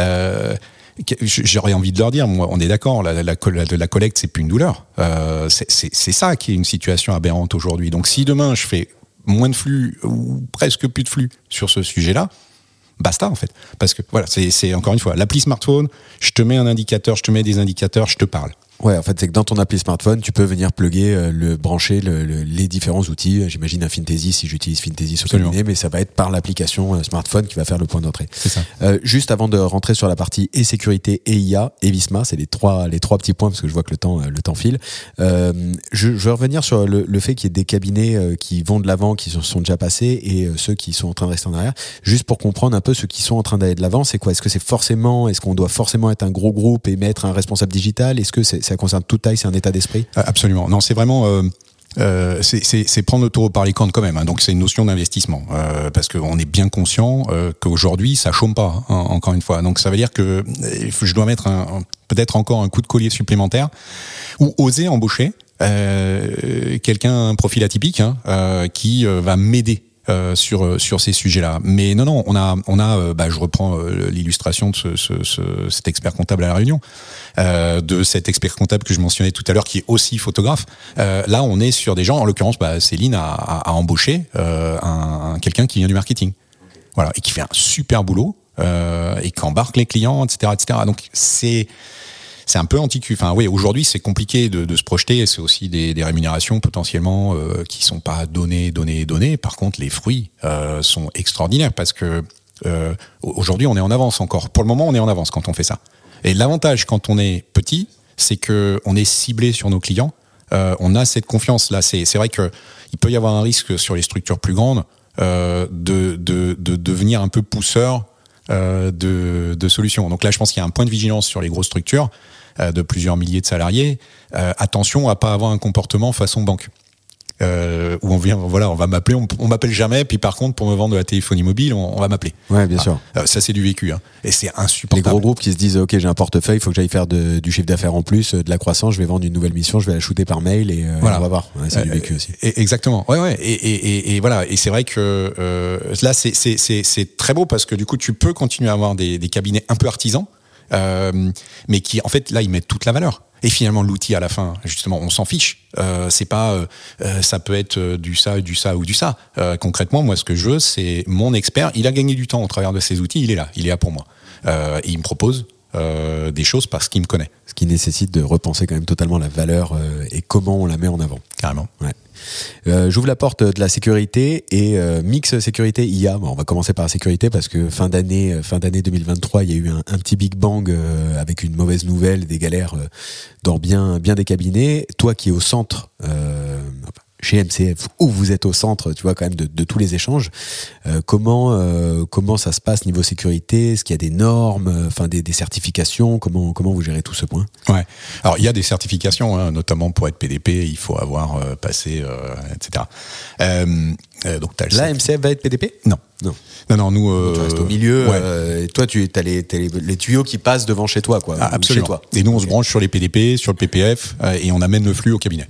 j'aurais envie de leur dire, moi, on est d'accord, la collecte, c'est plus une douleur. C'est ça qui est une situation aberrante aujourd'hui. Donc si demain je fais moins de flux ou presque plus de flux sur ce sujet-là, basta en fait, parce que voilà, c'est encore une fois l'appli smartphone, je te mets un indicateur, je te mets des indicateurs, je te parle. Ouais, en fait, c'est que dans ton appli smartphone, tu peux venir plugger, brancher les différents outils. J'imagine un Fintasy si j'utilise Fintasy sur cabinet, mais ça va être par l'application smartphone qui va faire le point d'entrée. C'est ça. Juste avant de rentrer sur la partie et sécurité et IA et Visma, c'est les trois petits points parce que je vois que le temps file. Je veux revenir sur le fait qu'il y ait des cabinets qui vont de l'avant, qui sont déjà passés, et ceux qui sont en train de rester en arrière. Juste pour comprendre un peu ceux qui sont en train d'aller de l'avant, c'est quoi ? Est-ce qu'on doit forcément être un gros groupe et mettre un responsable digital ? Est-ce que ça concerne toute taille, c'est un état d'esprit ? Absolument. Non, c'est vraiment c'est prendre le taureau par les cornes quand même. Hein. Donc c'est une notion d'investissement parce qu'on est bien conscient qu'aujourd'hui ça chôme pas. Hein, encore une fois. Donc ça veut dire que je dois mettre peut-être encore un coup de collier supplémentaire ou oser embaucher quelqu'un, un profil atypique qui va m'aider. Sur ces sujets-là. Mais non, on a je reprends l'illustration de cet expert comptable à La Réunion, de cet expert comptable que je mentionnais tout à l'heure, qui est aussi photographe. Là, on est sur des gens, en l'occurrence, Céline a embauché quelqu'un qui vient du marketing, voilà, et qui fait un super boulot et qui embarque les clients, etc., etc. Donc c'est un peu antiqué. Enfin, oui, aujourd'hui, c'est compliqué de se projeter. C'est aussi des rémunérations potentiellement qui sont pas données. Par contre, les fruits sont extraordinaires parce que aujourd'hui, on est en avance encore. Pour le moment, on est en avance quand on fait ça. Et l'avantage quand on est petit, c'est que on est ciblé sur nos clients. On a cette confiance là. C'est vrai que il peut y avoir un risque sur les structures plus grandes de devenir un peu pousseur de solutions. Donc là, je pense qu'il y a un point de vigilance sur les grosses structures de plusieurs milliers de salariés. Attention à pas avoir un comportement façon banque. Où on va m'appeler, on m'appelle jamais, puis par contre, pour me vendre de la téléphonie mobile, on va m'appeler. Ouais, bien sûr. Ça, c'est du vécu, hein. Et c'est insupportable. Les gros groupes qui se disent, OK, j'ai un portefeuille, il faut que j'aille faire du chiffre d'affaires en plus, de la croissance, je vais vendre une nouvelle mission, je vais la shooter par mail et voilà. On va voir. Ouais, c'est du vécu aussi. Exactement. Ouais. Et voilà. Et c'est vrai que là, c'est très beau parce que du coup, tu peux continuer à avoir des cabinets un peu artisans, mais qui, en fait, là, ils mettent toute la valeur. Et finalement, l'outil à la fin, justement, on s'en fiche. C'est pas, ça peut être du ça, du ça ou du ça. Concrètement, moi, ce que je veux, c'est mon expert. Il a gagné du temps au travers de ces outils. Il est là pour moi. Et il me propose des choses parce qu'il me connaît. Ce qui nécessite de repenser quand même totalement la valeur et comment on la met en avant. Carrément. Ouais. J'ouvre la porte de la sécurité et mix sécurité IA. Bon, on va commencer par la sécurité parce que fin d'année 2023, il y a eu un petit big bang avec une mauvaise nouvelle, des galères dans bien des cabinets. Toi qui es au centre, chez MCF, où vous êtes au centre, tu vois, quand même de tous les échanges. Comment ça se passe niveau sécurité? Est-ce qu'il y a des normes, enfin des certifications? Comment vous gérez tout ce point? Ouais. Alors il y a des certifications, hein, notamment pour être PDP, il faut avoir passé, etc. Donc là, MCF va être PDP? Non, nous. Tu restes au milieu. Ouais. Et toi, t'as les tuyaux qui passent devant chez toi, quoi. Absolument. Chez toi. Et nous, on se branche sur les PDP, sur le PPF, et on amène le flux au cabinet.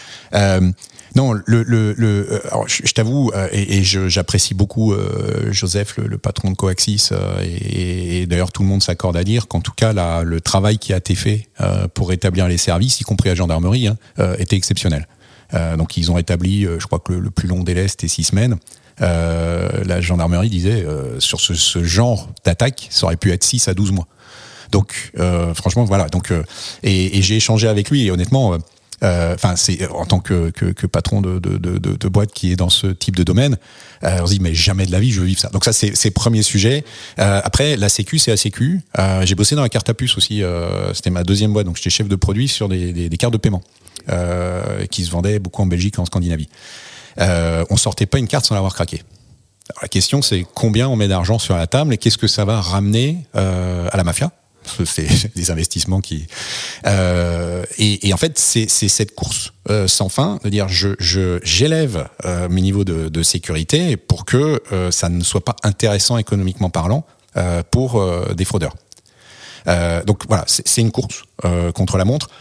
Non, alors, je t'avoue, et j'apprécie beaucoup Joseph, le patron de Coaxis, et d'ailleurs tout le monde s'accorde à dire qu'en tout cas le travail qui a été fait pour rétablir les services, y compris à la gendarmerie, était exceptionnel. Donc ils ont rétabli, je crois que le plus long délai c'était 6 semaines. La gendarmerie disait sur ce genre d'attaque, ça aurait pu être 6 à 12 mois. Donc franchement voilà. Donc et j'ai échangé avec lui et honnêtement. C'est en tant que patron de boîte qui est dans ce type de domaine, on se dit mais jamais de la vie je veux vivre ça. Donc ça c'est le premier sujet. Après la sécu c'est la sécu. J'ai bossé dans la carte à puce aussi. C'était ma deuxième boîte, donc j'étais chef de produit sur des cartes de paiement qui se vendaient beaucoup en Belgique et en Scandinavie. On sortait pas une carte sans l'avoir craquée. Alors, la question c'est combien on met d'argent sur la table et qu'est-ce que ça va ramener à la mafia. C'est des investissements qui et en fait c'est cette course sans fin de dire j'élève mes niveaux de sécurité pour que ça ne soit pas intéressant économiquement parlant pour des fraudeurs. Donc voilà, c'est une course contre la montre.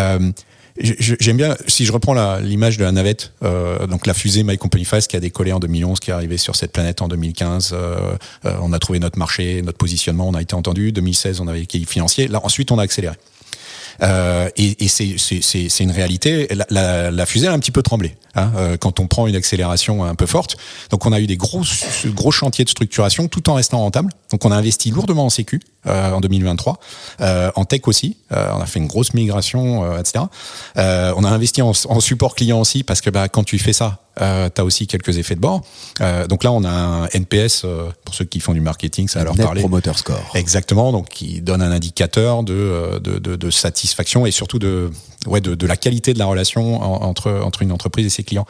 J'aime bien, si je reprends l'image de la navette, donc la fusée My Company Files qui a décollé en 2011, qui est arrivée sur cette planète en 2015, on a trouvé notre marché, notre positionnement, on a été entendu. 2016, on avait l'équilibre financier. Là, ensuite, on a accéléré. Et c'est une réalité. La fusée a un petit peu tremblé quand on prend une accélération un peu forte. Donc on a eu des gros chantiers de structuration tout en restant rentable. Donc on a investi lourdement en sécu en 2023, en tech aussi. On a fait une grosse migration, etc. On a investi en support client aussi parce que quand tu fais ça, t'as aussi quelques effets de bord. Donc là, on a un NPS pour ceux qui font du marketing, ça va leur parler. Net Promoter Score. Exactement, donc qui donne un indicateur de satisfaction et surtout de la qualité de la relation entre une entreprise et ses clients.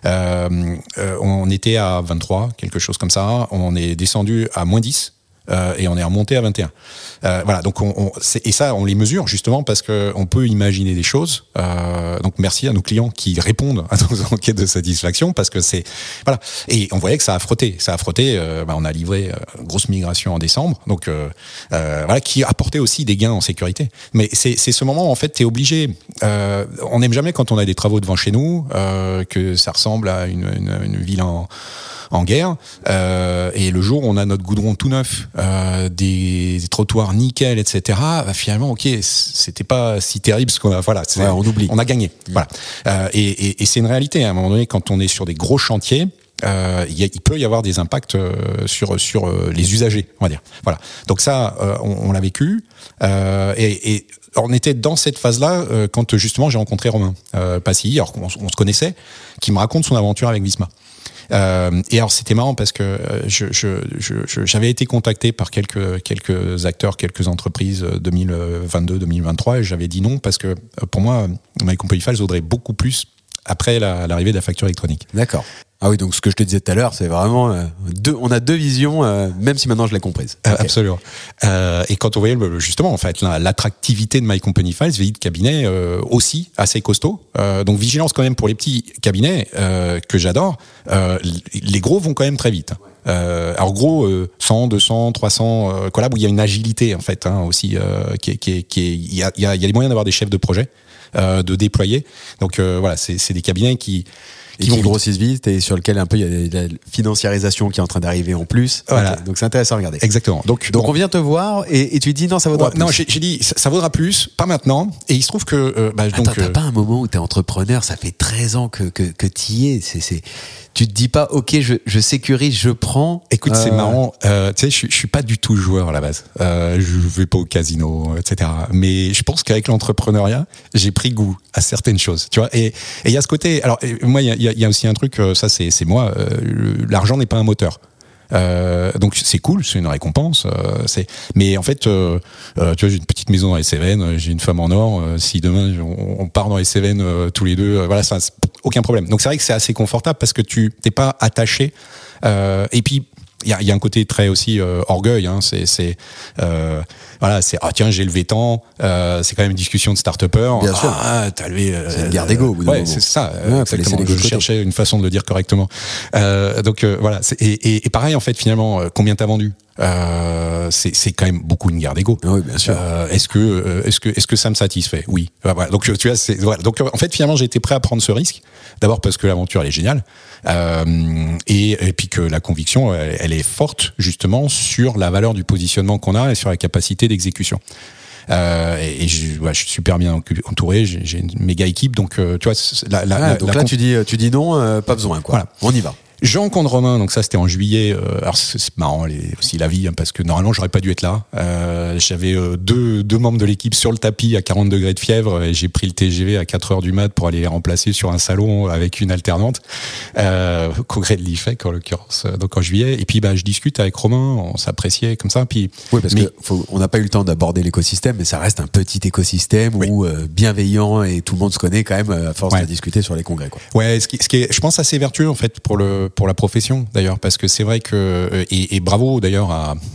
On était à 23, quelque chose comme ça. On est descendu à moins 10. Et on est remonté à 21. Voilà, donc et ça, on les mesure justement parce que on peut imaginer des choses. Donc merci à nos clients qui répondent à nos enquêtes de satisfaction parce que c'est voilà. Et on voyait que ça a frotté. On a livré une grosse migration en décembre, donc voilà, qui apportait aussi des gains en sécurité. Mais c'est ce moment en fait, t'es obligé. On n'aime jamais quand on a des travaux devant chez nous que ça ressemble à une ville en guerre, et le jour où on a notre goudron tout neuf, des trottoirs nickel, etc. Finalement, ok, c'était pas si terrible ce qu'on a. Voilà, on oublie. On a gagné. Voilà, et c'est une réalité. À un moment donné, quand on est sur des gros chantiers, il peut y avoir des impacts sur les usagers, on va dire. Voilà. Donc ça, on l'a vécu, et on était dans cette phase-là quand justement j'ai rencontré Romain Passy, alors qu'on se connaissait, qui me raconte son aventure avec Visma. Et alors c'était marrant parce que j'avais été contacté par quelques acteurs, quelques entreprises 2022-2023 et j'avais dit non parce que pour moi My Company Files vaudrait beaucoup plus après l'arrivée de la facture électronique. D'accord. Ah oui, donc ce que je te disais tout à l'heure, c'est vraiment on a deux visions, même si maintenant je l'ai comprise. Okay. Absolument. Et quand on voyait justement en fait l'attractivité de My Company Files, vis-à-vis de cabinets aussi assez costauds. Donc vigilance quand même pour les petits cabinets que j'adore. Les gros vont quand même très vite. Alors gros, 100, 200, 300 collabs où il y a une agilité en fait aussi il y a les moyens d'avoir des chefs de projet, de déployer. Donc voilà, c'est des cabinets qui grossissent vite et sur lequel un peu il y a de la financiarisation qui est en train d'arriver en plus. Voilà. Okay. Donc c'est intéressant à regarder. Exactement. Donc on vient te voir et tu dis non, ça vaudra plus. Non, j'ai dit ça vaudra plus, pas maintenant. Et il se trouve que Attends, t'as pas un moment où t'es entrepreneur, ça fait 13 ans que t'y es. Tu te dis pas ok, je sécurise, je prends. Écoute, c'est marrant. Tu sais, je suis pas du tout joueur à la base. Je vais pas au casino, etc. Mais je pense qu'avec l'entrepreneuriat, j'ai pris goût à certaines choses. Tu vois. Et il y a ce côté. Alors moi, il y a aussi un truc. Ça, c'est moi. L'argent n'est pas un moteur. Donc c'est cool, c'est une récompense. Mais en fait, tu vois, j'ai une petite maison dans les Cévennes, j'ai une femme en or. Si demain on part dans les Cévennes tous les deux, voilà, ça. aucun problème. Donc c'est vrai que c'est assez confortable parce que tu t'es pas attaché. Et puis il y a un côté très aussi orgueil. Hein, voilà, c'est tiens, j'ai levé tant. C'est quand même une discussion de start-upper. Bien sûr. T'as levé. C'est une guerre d'ego. Ouais, c'est ça. Je cherchais une façon de le dire correctement. Donc voilà. Et pareil en fait finalement, combien t'as vendu? C'est quand même beaucoup une guerre d'ego. Oui, bien sûr. Est-ce que ça me satisfait? Oui. Voilà. Donc tu vois, voilà. Donc en fait finalement j'ai été prêt à prendre ce risque. D'abord parce que l'aventure elle est géniale, et puis que la conviction elle est forte justement sur la valeur du positionnement qu'on a et sur la capacité d'exécution. Et je suis super bien entouré, j'ai une méga équipe, donc tu vois. Donc là tu dis non, pas besoin quoi. Voilà. On y va. Je rencontre Romain, donc ça c'était en juillet. Alors c'est marrant aussi la vie, hein, parce que normalement j'aurais pas dû être là. J'avais deux membres de l'équipe sur le tapis à 40 degrés de fièvre et j'ai pris le TGV à 4 heures du mat pour aller les remplacer sur un salon avec une alternante, congrès de l'IFEC en l'occurrence, donc en juillet. Et puis je discute avec Romain, on s'appréciait comme ça. Puis oui, parce que on n'a pas eu le temps d'aborder l'écosystème, mais ça reste un petit écosystème où bienveillant et tout le monde se connaît quand même à force de discuter sur les congrès quoi. Ouais, ce qui est je pense assez vertueux en fait pour la profession d'ailleurs, parce que c'est vrai que et bravo d'ailleurs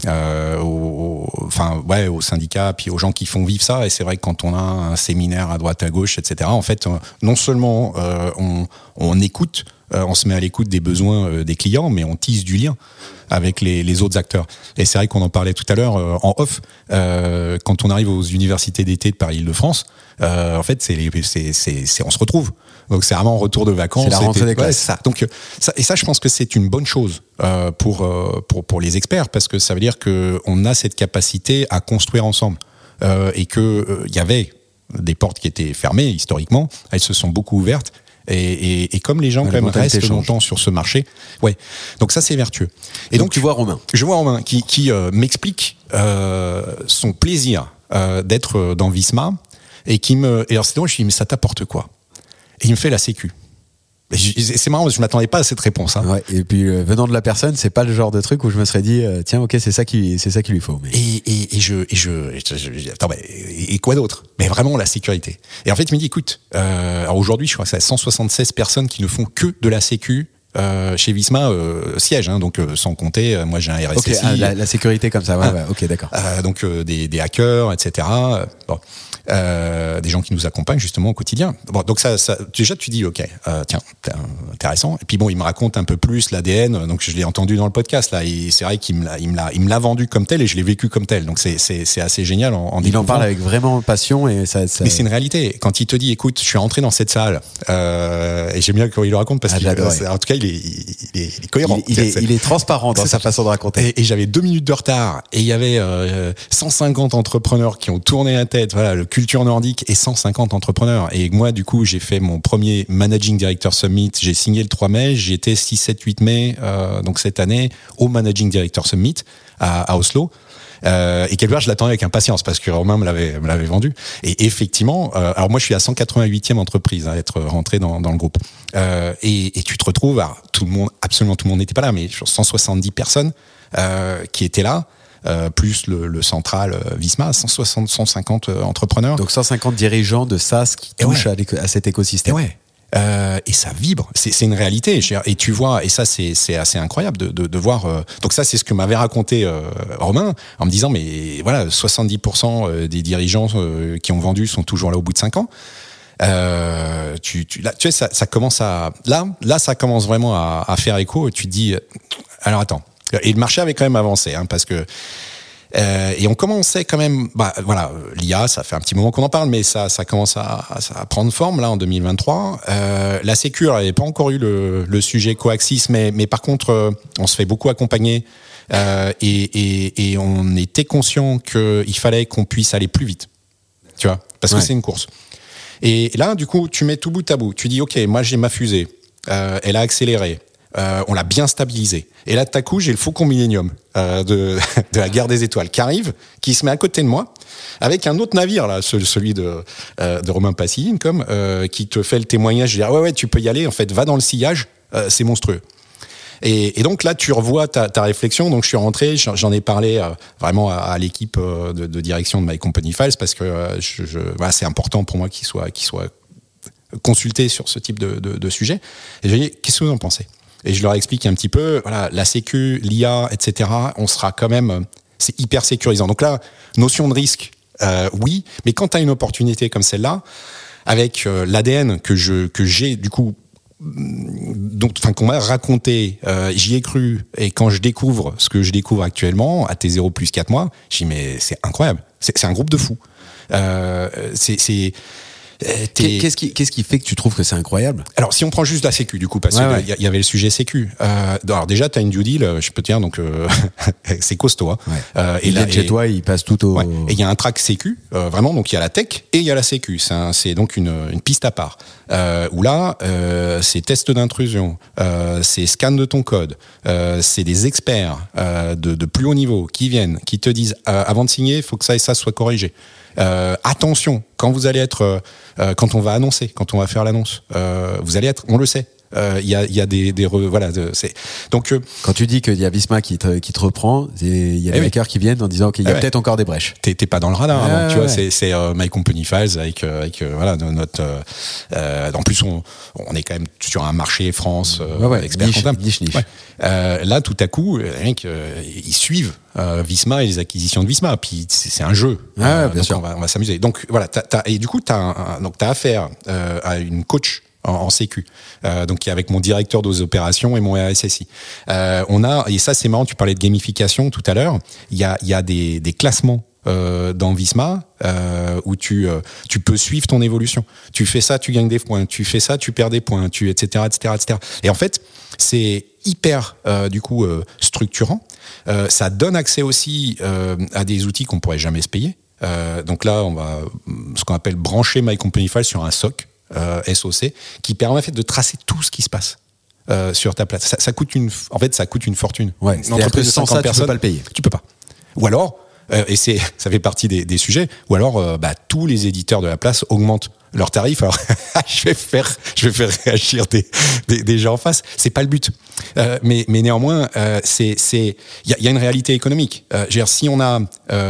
aux syndicats puis aux gens qui font vivre ça. Et c'est vrai que quand on a un séminaire à droite à gauche etc, en fait non seulement on écoute, on se met à l'écoute des besoins des clients, mais on tisse du lien avec les autres acteurs. Et c'est vrai qu'on en parlait tout à l'heure en off, quand on arrive aux universités d'été de Paris-Île-de-France, en fait on se retrouve. Donc c'est vraiment un retour de vacances. C'est la rentrée des classes. Ça. Donc ça, je pense que c'est une bonne chose pour les experts, parce que ça veut dire que on a cette capacité à construire ensemble, et que il y avait des portes qui étaient fermées historiquement, elles se sont beaucoup ouvertes. Et comme les gens quand même restent longtemps sur ce marché, donc ça c'est vertueux. Et donc tu vois Romain. Je vois Romain qui m'explique son plaisir d'être dans Visma, et alors c'est drôle, je lui dis mais ça t'apporte quoi? Et il me fait la sécu. C'est marrant, je m'attendais pas à cette réponse. Hein. Ouais, et puis venant de la personne, c'est pas le genre de truc où je me serais dit tiens, ok, c'est ça qu'il lui faut. Mais... Attends, et quoi d'autre? Mais vraiment la sécurité. Et en fait, il me dit écoute, alors aujourd'hui, je crois que c'est 176 personnes qui ne font que de la sécu. Chez Visma siège, hein, donc sans compter, moi j'ai un RSSI. Okay, la sécurité comme ça, ok, d'accord. Donc des hackers, etc. Des gens qui nous accompagnent justement au quotidien. Bon, donc ça déjà tu dis ok, tiens, intéressant. Et puis bon, il me raconte un peu plus l'ADN, donc je l'ai entendu dans le podcast là. Et c'est vrai qu'il me l'a vendu comme tel et je l'ai vécu comme tel. Donc c'est assez génial. Il en parle avec vraiment passion et ça. Mais c'est une réalité. Quand il te dit, écoute, je suis rentré dans cette salle et j'aime bien quand il le raconte parce en tout cas il est cohérent. Il est transparent dans sa façon de raconter. Et j'avais 2 minutes de retard et il y avait 150 entrepreneurs qui ont tourné la tête. Voilà, le culture nordique et 150 entrepreneurs. Et moi, du coup, j'ai fait mon premier Managing Director Summit. J'ai signé le 3 mai. J'étais 6, 7, 8 mai, donc cette année, au Managing Director Summit à Oslo. Et quelque part, je l'attendais avec impatience parce que Romain me l'avait vendu. Et effectivement, alors moi, je suis à 188e entreprise à être rentré dans le groupe. Et tu te retrouves, alors, absolument tout le monde n'était pas là, mais 170 personnes qui étaient là. Plus le central Visma, 150 entrepreneurs. Donc 150 dirigeants de SaaS qui touchent à cet écosystème. Et ça vibre, c'est une réalité. Et tu vois, et ça c'est assez incroyable de voir. Donc ça c'est ce que m'avait raconté Romain en me disant mais voilà 70% des dirigeants qui ont vendu sont toujours là au bout de 5 ans. Tu sais ça commence à là ça commence vraiment à faire écho. Et tu te dis alors attends. Et le marché avait quand même avancé, hein, parce que et on commençait quand même, voilà, l'IA, ça fait un petit moment qu'on en parle, mais ça commence à prendre forme là en 2023. La sécu, elle n'avait pas encore eu le sujet Coaxis, mais par contre, on se fait beaucoup accompagner et on était conscient qu'il fallait qu'on puisse aller plus vite, tu vois, parce que c'est une course. Et là, du coup, tu mets tout bout à bout. Tu dis, ok, moi j'ai ma fusée, elle a accéléré. On l'a bien stabilisé. Et là, tout à coup, j'ai le Faucon Millenium de la guerre des étoiles qui arrive, qui se met à côté de moi, avec un autre navire, là, celui de Romain Passy, qui te fait le témoignage. Je dis, ouais, tu peux y aller, en fait, va dans le sillage, c'est monstrueux. Et donc là, tu revois ta réflexion. Donc je suis rentré, j'en ai parlé vraiment à l'équipe de direction de My Company Files, parce que voilà, c'est important pour moi qu'il soit consultés sur ce type de sujet. Et j'ai dit, qu'est-ce que vous en pensez? Et je leur explique un petit peu, voilà, la sécu, l'IA, etc. On sera quand même, c'est hyper sécurisant. Donc là, notion de risque, oui, mais quand tu as une opportunité comme celle-là, avec l'ADN que j'ai du coup, donc, enfin, qu'on m'a raconté, j'y ai cru, et quand je découvre ce que je découvre actuellement à T0 plus 4 mois, je dis mais c'est incroyable, c'est un groupe de fous. Qu'est-ce qui fait que tu trouves que c'est incroyable? Alors, si on prend juste la sécu, du coup, parce qu'il y avait le sujet sécu. Alors déjà, t'as une due deal, je peux te dire, donc c'est costaud. Hein. Ouais. Et là, chez toi, il passe tout au. Ouais. Et il y a un track sécu, vraiment. Donc il y a la tech et il y a la sécu. C'est donc une piste à part. Où là, c'est test d'intrusion, c'est scan de ton code, c'est des experts de plus haut niveau qui viennent, qui te disent avant de signer, il faut que ça et ça soit corrigé. Attention, quand vous allez être, quand on va annoncer, quand on va faire l'annonce, vous allez être, on le sait. Il y a voilà, c'est donc quand tu dis qu'il y a Visma qui te reprend, il y a des hackers qui viennent en disant qu'il y a peut-être encore des brèches. T'es pas dans le radar avant, tu vois, c'est My Company Files avec voilà notre en plus on est quand même sur un marché France expert comptable. Niche. Là tout à coup ils suivent Visma et les acquisitions de Visma, puis c'est un jeu. Bien sûr. On va s'amuser. Donc voilà, et du coup t'as affaire à une coach en sécu, donc avec mon directeur des opérations et mon RSSI. Et ça c'est marrant, tu parlais de gamification tout à l'heure, il y a des classements dans Visma où tu peux suivre ton évolution. Tu fais ça, tu gagnes des points, tu fais ça, tu perds des points, etc. Et en fait, c'est hyper du coup structurant. Ça donne accès aussi à des outils qu'on pourrait jamais se payer. Donc là, on va ce qu'on appelle brancher My Company File sur un SOC. SOC, qui permet en fait de tracer tout ce qui se passe sur ta plateforme. Ça coûte une fortune. Ouais, une entreprise de 50 personnes, tu peux pas le payer. Tu peux pas. Ou alors, et ça fait partie des sujets, ou alors tous les éditeurs de la place augmentent leurs tarifs. Alors je vais faire réagir des gens en face. C'est pas le but. Mais néanmoins, il y a une réalité économique. Je veux dire, si on a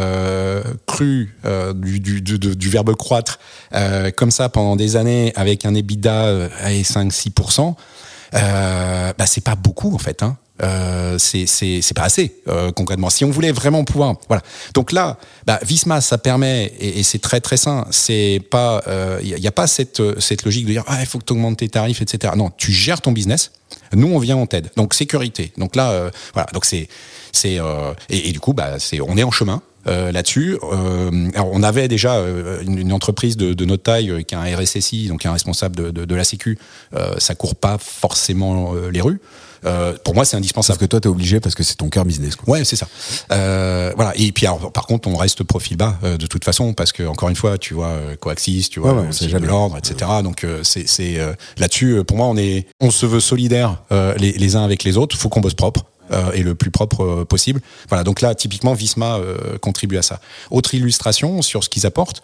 cru du verbe croître comme ça pendant des années avec un EBITDA à 5-6%, c'est pas beaucoup en fait. Hein. C'est pas assez concrètement. Si on voulait vraiment pouvoir, voilà. Donc là, Visma, ça permet et c'est très très sain. C'est pas, il y a pas cette logique de dire il faut que tu augmentes tes tarifs, etc. Non, tu gères ton business. Nous, on vient, on t'aide. Donc sécurité. Donc là, voilà. Donc et du coup, on est en chemin. Là-dessus, alors on avait déjà une entreprise de notre taille qui a un RSSI, donc un responsable de la sécu. Ça court pas forcément les rues. Pour moi, c'est indispensable. Parce que toi, t'es obligé parce que c'est ton cœur business, quoi. Ouais, c'est ça. Voilà. Et puis, alors, par contre, on reste profil bas de toute façon parce que encore une fois, tu vois, Coaxis, tu vois, c'est jamais l'ordre, etc. Donc, c'est là-dessus. Pour moi, on se veut solidaires les uns avec les autres. Faut qu'on bosse propre. Et le plus propre possible. Voilà, donc là, typiquement, Visma contribue à ça. Autre illustration sur ce qu'ils apportent,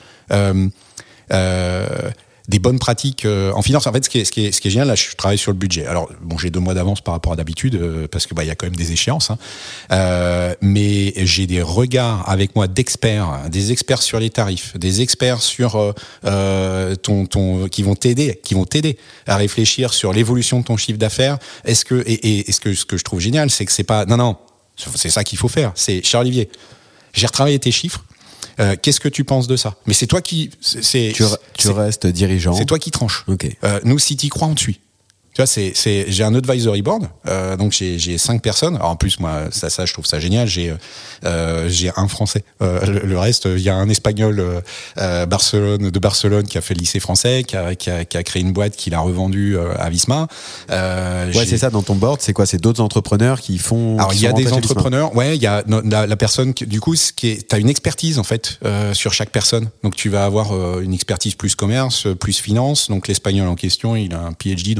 des bonnes pratiques en finance. En fait, ce qui est génial, là, je travaille sur le budget. Alors, bon, j'ai 2 mois d'avance par rapport à d'habitude, parce que il y a quand même des échéances. Hein. Mais j'ai des regards avec moi d'experts, des experts sur les tarifs, des experts sur qui vont t'aider à réfléchir sur l'évolution de ton chiffre d'affaires. Ce que je trouve génial, c'est que c'est pas non, c'est ça qu'il faut faire. C'est Charles Olivier. J'ai retravaillé tes chiffres. Qu'est-ce que tu penses de ça? Mais c'est toi qui... Tu restes dirigeant. C'est toi qui tranches. Okay. Nous, si tu y crois, on te suit. Tu vois, j'ai un advisory board, donc j'ai 5 personnes. Alors en plus, moi, ça, je trouve ça génial. J'ai un Français. Le reste, il y a un Espagnol de Barcelone qui a fait le lycée français, qui a créé une boîte qu'il a revendue à Visma. C'est ça. Dans ton board, c'est quoi? C'est d'autres entrepreneurs qui font. Alors il y a des entrepreneurs. Ouais, il y a la personne. Du coup, t'as une expertise en fait sur chaque personne. Donc tu vas avoir une expertise plus commerce, plus finance. Donc l'espagnol en question, il a un PhD, donc un doctorat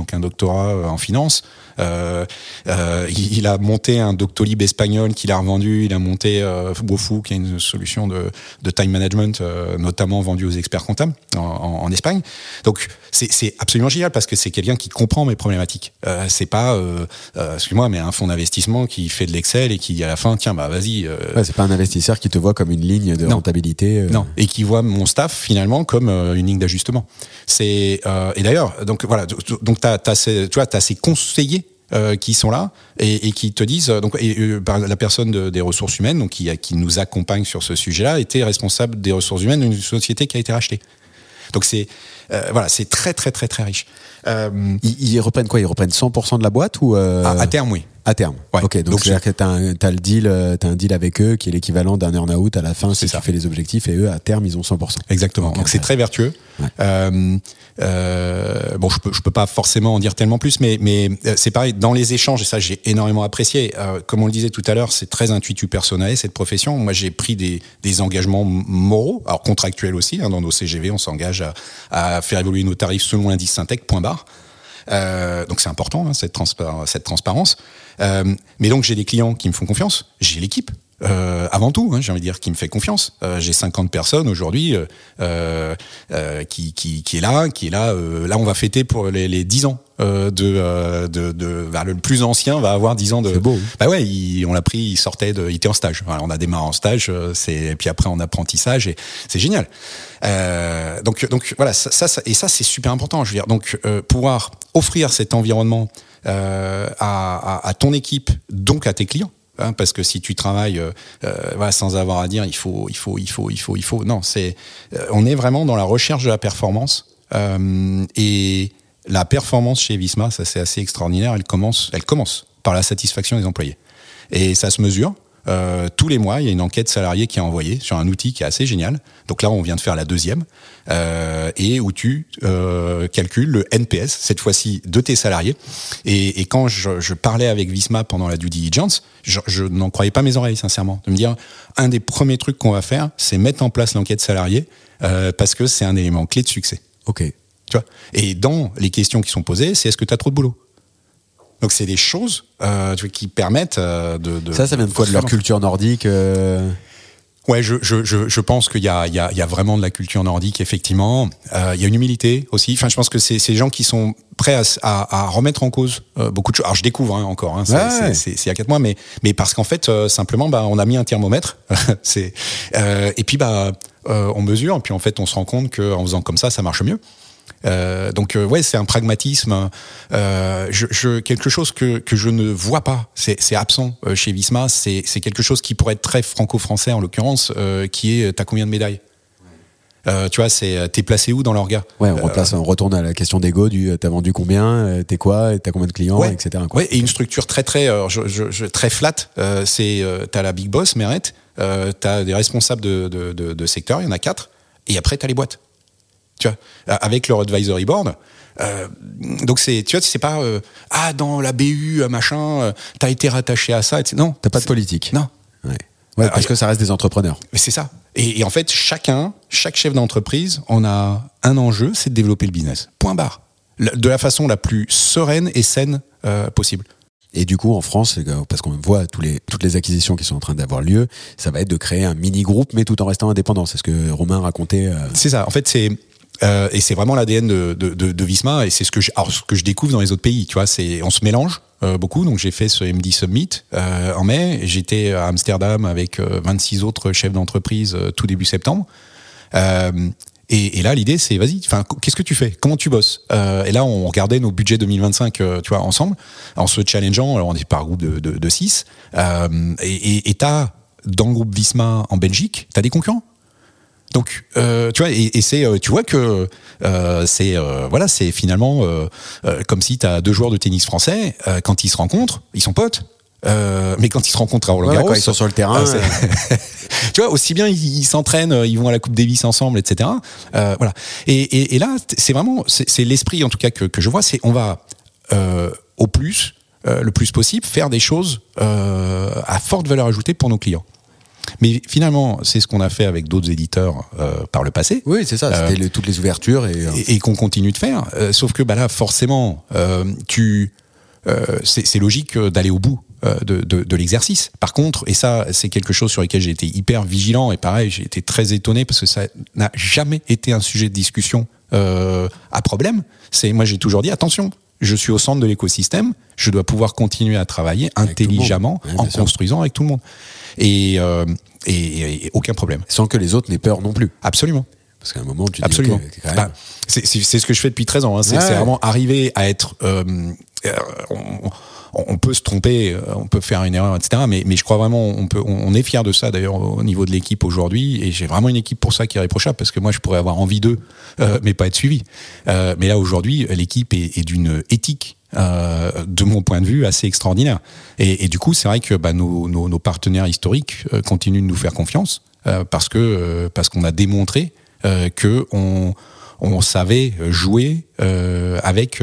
doctorat en finance. Il a monté un Doctolib espagnol qu'il a revendu. Il a monté Bofu, qui est une solution de time management, notamment vendue aux experts comptables en Espagne. Donc c'est absolument génial parce que c'est quelqu'un qui comprend mes problématiques. C'est pas, excuse-moi, mais un fonds d'investissement qui fait de l'Excel et qui à la fin, tiens, bah vas-y. C'est pas un investisseur qui te voit comme une ligne de rentabilité. Non, et qui voit mon staff finalement comme une ligne d'ajustement. Et d'ailleurs, donc voilà, donc t'as ces conseillers qui sont là et qui te disent la personne des ressources humaines donc qui nous accompagne sur ce sujet-là était responsable des ressources humaines d'une société qui a été rachetée. Donc c'est très très très très riche. Ils reprennent quoi ? Ils reprennent 100% de la boîte ou à terme, oui. À terme. Ouais. Ok, donc c'est-à-dire que t'as un deal avec eux qui est l'équivalent d'un earn-out à la fin si tu fais les objectifs et eux à terme ils ont 100%. Exactement. Okay, donc c'est très vertueux. Ouais. Bon, je peux pas forcément en dire tellement plus, mais c'est pareil dans les échanges et ça j'ai énormément apprécié. Comme on le disait tout à l'heure, c'est très intuitu personnel cette profession. Moi j'ai pris des engagements moraux, alors contractuels aussi. Dans nos CGV, on s'engage à faire évoluer nos tarifs selon l'indice Syntec. Point barre. Donc c'est important cette transparence. Mais donc j'ai des clients qui me font confiance, j'ai l'équipe avant tout, j'ai envie de dire qui me fait confiance. J'ai 50 personnes aujourd'hui qui est là. Là on va fêter pour les 10 ans le plus ancien va avoir 10 ans de. C'est beau. Bah ouais, on l'a pris, il était en stage. Voilà, on a démarré en stage, et puis après en apprentissage et c'est génial. Donc voilà, ça c'est super important. Je veux dire, donc pouvoir offrir cet environnement à ton équipe, donc à tes clients. Parce que si tu travailles sans avoir à dire il faut. Non, on est vraiment dans la recherche de la performance et la performance chez Visma, ça c'est assez extraordinaire. Elle commence par la satisfaction des employés et ça se mesure. Tous les mois, il y a une enquête salariée qui est envoyée sur un outil qui est assez génial. Donc là, on vient de faire la deuxième et où tu calcules le NPS, cette fois-ci de tes salariés. Et quand je parlais avec Visma pendant la due diligence, je n'en croyais pas mes oreilles, sincèrement. De me dire, un des premiers trucs qu'on va faire, c'est mettre en place l'enquête salariée parce que c'est un élément clé de succès. Ok. Tu vois. Et dans les questions qui sont posées, c'est est-ce que tu as trop de boulot ? Donc c'est des choses qui permettent de ça vient de quoi, de leur culture nordique Ouais, je pense qu'il y a vraiment de la culture nordique, effectivement. Il y a une humilité aussi. Enfin, je pense que c'est des gens qui sont prêts à remettre en cause beaucoup de choses. Alors je découvre encore, c'est il y a 4 mois, mais parce qu'en fait simplement on a mis un thermomètre. Et puis on mesure, et puis en fait on se rend compte qu'en faisant comme ça marche mieux. Donc c'est un pragmatisme. Quelque chose que je ne vois pas, c'est absent chez Visma. C'est quelque chose qui pourrait être très franco-français en l'occurrence, qui est t'as combien de médailles. Tu vois, t'es placé où dans l'orga. Ouais, on retourne à la question d'ego t'as vendu combien, t'es quoi, t'as combien de clients, etc. Quoi. Ouais, et une structure très très flat. T'as la big boss, Meret, t'as des responsables de secteur, il y en a 4, et après t'as les boîtes. Tu vois, avec leur advisory board. Donc c'est pas dans la BU machin, t'as été rattaché à ça. Non, t'as pas de politique. Non. Ouais, parce que ça reste des entrepreneurs. Mais c'est ça. Et en fait, chaque chef d'entreprise, on a un enjeu, c'est de développer le business. Point barre. De la façon la plus sereine et saine possible. Et du coup, en France, parce qu'on voit toutes les acquisitions qui sont en train d'avoir lieu, ça va être de créer un mini-groupe, mais tout en restant indépendant. C'est ce que Romain racontait. C'est ça. En fait, et c'est vraiment l'ADN de Visma, et c'est ce que je découvre dans les autres pays. Tu vois, on se mélange beaucoup. Donc j'ai fait ce MD Summit en mai. J'étais à Amsterdam avec 26 autres chefs d'entreprise tout début septembre. Et là, l'idée, c'est vas-y. Enfin, qu'est-ce que tu fais ? Comment tu bosses ? Et là, on regardait nos budgets 2025, tu vois, ensemble, en se challengeant. Alors, on est par groupe de 6. Et t'as dans le groupe Visma en Belgique, t'as des concurrents. Donc, tu vois, et tu vois que c'est finalement comme si t'as 2 joueurs de tennis français, quand ils se rencontrent, ils sont potes. Mais quand ils se rencontrent à Roland-Garros, quand ils sont sur le terrain, tu vois, aussi bien ils s'entraînent, ils vont à la Coupe Davis ensemble, etc. Voilà. Et là, c'est vraiment, c'est l'esprit en tout cas que je vois, c'est on va le plus possible faire des choses à forte valeur ajoutée pour nos clients. Mais finalement, c'est ce qu'on a fait avec d'autres éditeurs par le passé. Oui, c'est ça. C'était toutes les ouvertures et qu'on continue de faire. Sauf que là, forcément, c'est logique d'aller au bout de l'exercice. Par contre, et ça, c'est quelque chose sur lequel j'ai été hyper vigilant, et pareil, j'ai été très étonné parce que ça n'a jamais été un sujet de discussion à problème. Moi, j'ai toujours dit, attention, je suis au centre de l'écosystème, je dois pouvoir continuer à travailler intelligemment en construisant avec tout le monde. Et aucun problème. Sans que les autres n'aient peur non plus. Absolument. Parce qu'à un moment, tu dis absolument. Okay, quand même... c'est ce que je fais depuis 13 ans. Hein. C'est vraiment arriver à être... on peut se tromper, on peut faire une erreur, etc. Mais je crois vraiment, on est fier de ça d'ailleurs au niveau de l'équipe aujourd'hui. Et j'ai vraiment une équipe pour ça qui est irréprochable, parce que moi je pourrais avoir envie d'eux, mais pas être suivi. Mais là aujourd'hui, l'équipe est d'une éthique, de mon point de vue, assez extraordinaire. Et du coup, c'est vrai que nos partenaires historiques continuent de nous faire confiance, parce qu'on a démontré que on savait jouer avec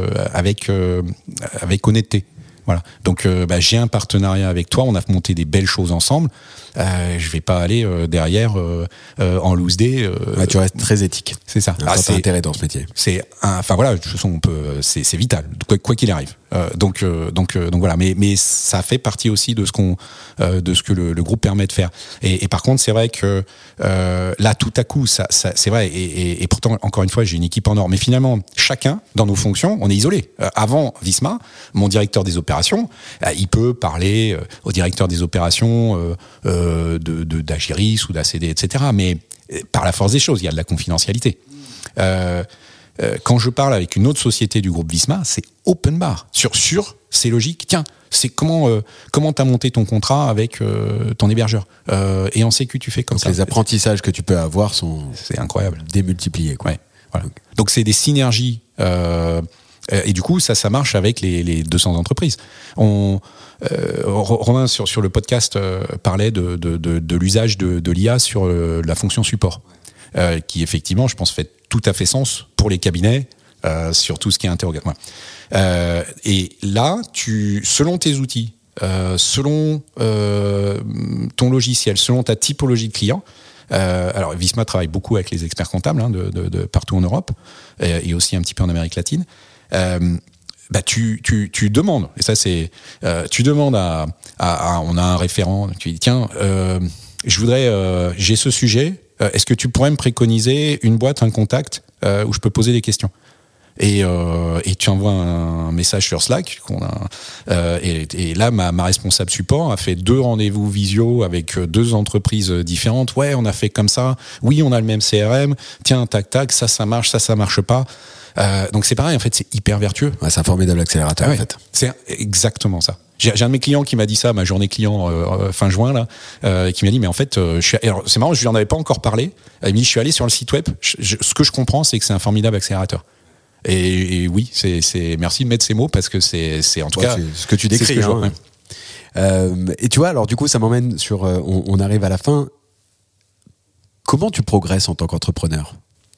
honnêteté. Voilà. Donc j'ai un partenariat avec toi, on a monté des belles choses ensemble. Je vais pas aller derrière en loose day. Tu restes très éthique. C'est ça. C'est intérêt dans ce métier. Voilà, de toute façon c'est vital, quoi qu'il arrive. Donc voilà. Mais ça fait partie aussi de ce que le groupe permet de faire. Et par contre, c'est vrai que là, tout à coup, ça c'est vrai. Et pourtant, encore une fois, j'ai une équipe en or. Mais finalement, chacun dans nos fonctions, on est isolé. Avant Visma, mon directeur des opérations, il peut parler au directeur des opérations d'Agiris ou d'ACD, etc. Mais par la force des choses, il y a de la confidentialité. Quand je parle avec une autre société du groupe Visma, c'est open bar. C'est logique. Tiens, c'est comment t'as monté ton contrat avec ton hébergeur et en sécu tu fais comme ça. Les apprentissages que tu peux avoir c'est incroyable, démultipliés, quoi. Ouais, voilà. Donc c'est des synergies. Et du coup, ça marche avec les 200 entreprises. Romain, sur le podcast, parlait de l'usage de l'IA sur la fonction support, qui effectivement, je pense, fait tout à fait sens pour les cabinets, sur tout ce qui est interrogatoire. Et là, selon tes outils, selon ton logiciel, selon ta typologie de client, alors Visma travaille beaucoup avec les experts comptables de partout en Europe, et aussi un petit peu en Amérique latine. Tu demandes, et ça c'est, tu demandes on a un référent, tu dis tiens, j'ai ce sujet, est-ce que tu pourrais me préconiser une boîte, un contact où je peux poser des questions? Et tu envoies un message sur Slack et là ma responsable support a fait 2 rendez-vous visio avec 2 entreprises différentes. Ouais, on a fait comme ça. Oui, on a le même CRM. Tiens, tac, ça marche, ça marche pas. Donc c'est pareil, en fait, c'est hyper vertueux. Ouais, c'est un formidable accélérateur, en fait. C'est exactement ça. J'ai un de mes clients qui m'a dit ça, ma journée client fin juin là, qui m'a dit mais en fait, alors c'est marrant, je lui en avais pas encore parlé. Il m'a dit je suis allé sur le site web. Ce que je comprends, c'est que c'est un formidable accélérateur. Et oui, c'est merci de mettre ces mots parce que c'est en tout cas ce que tu décris. Et tu vois, alors du coup, ça m'emmène sur. On arrive à la fin. Comment tu progresses en tant qu'entrepreneur?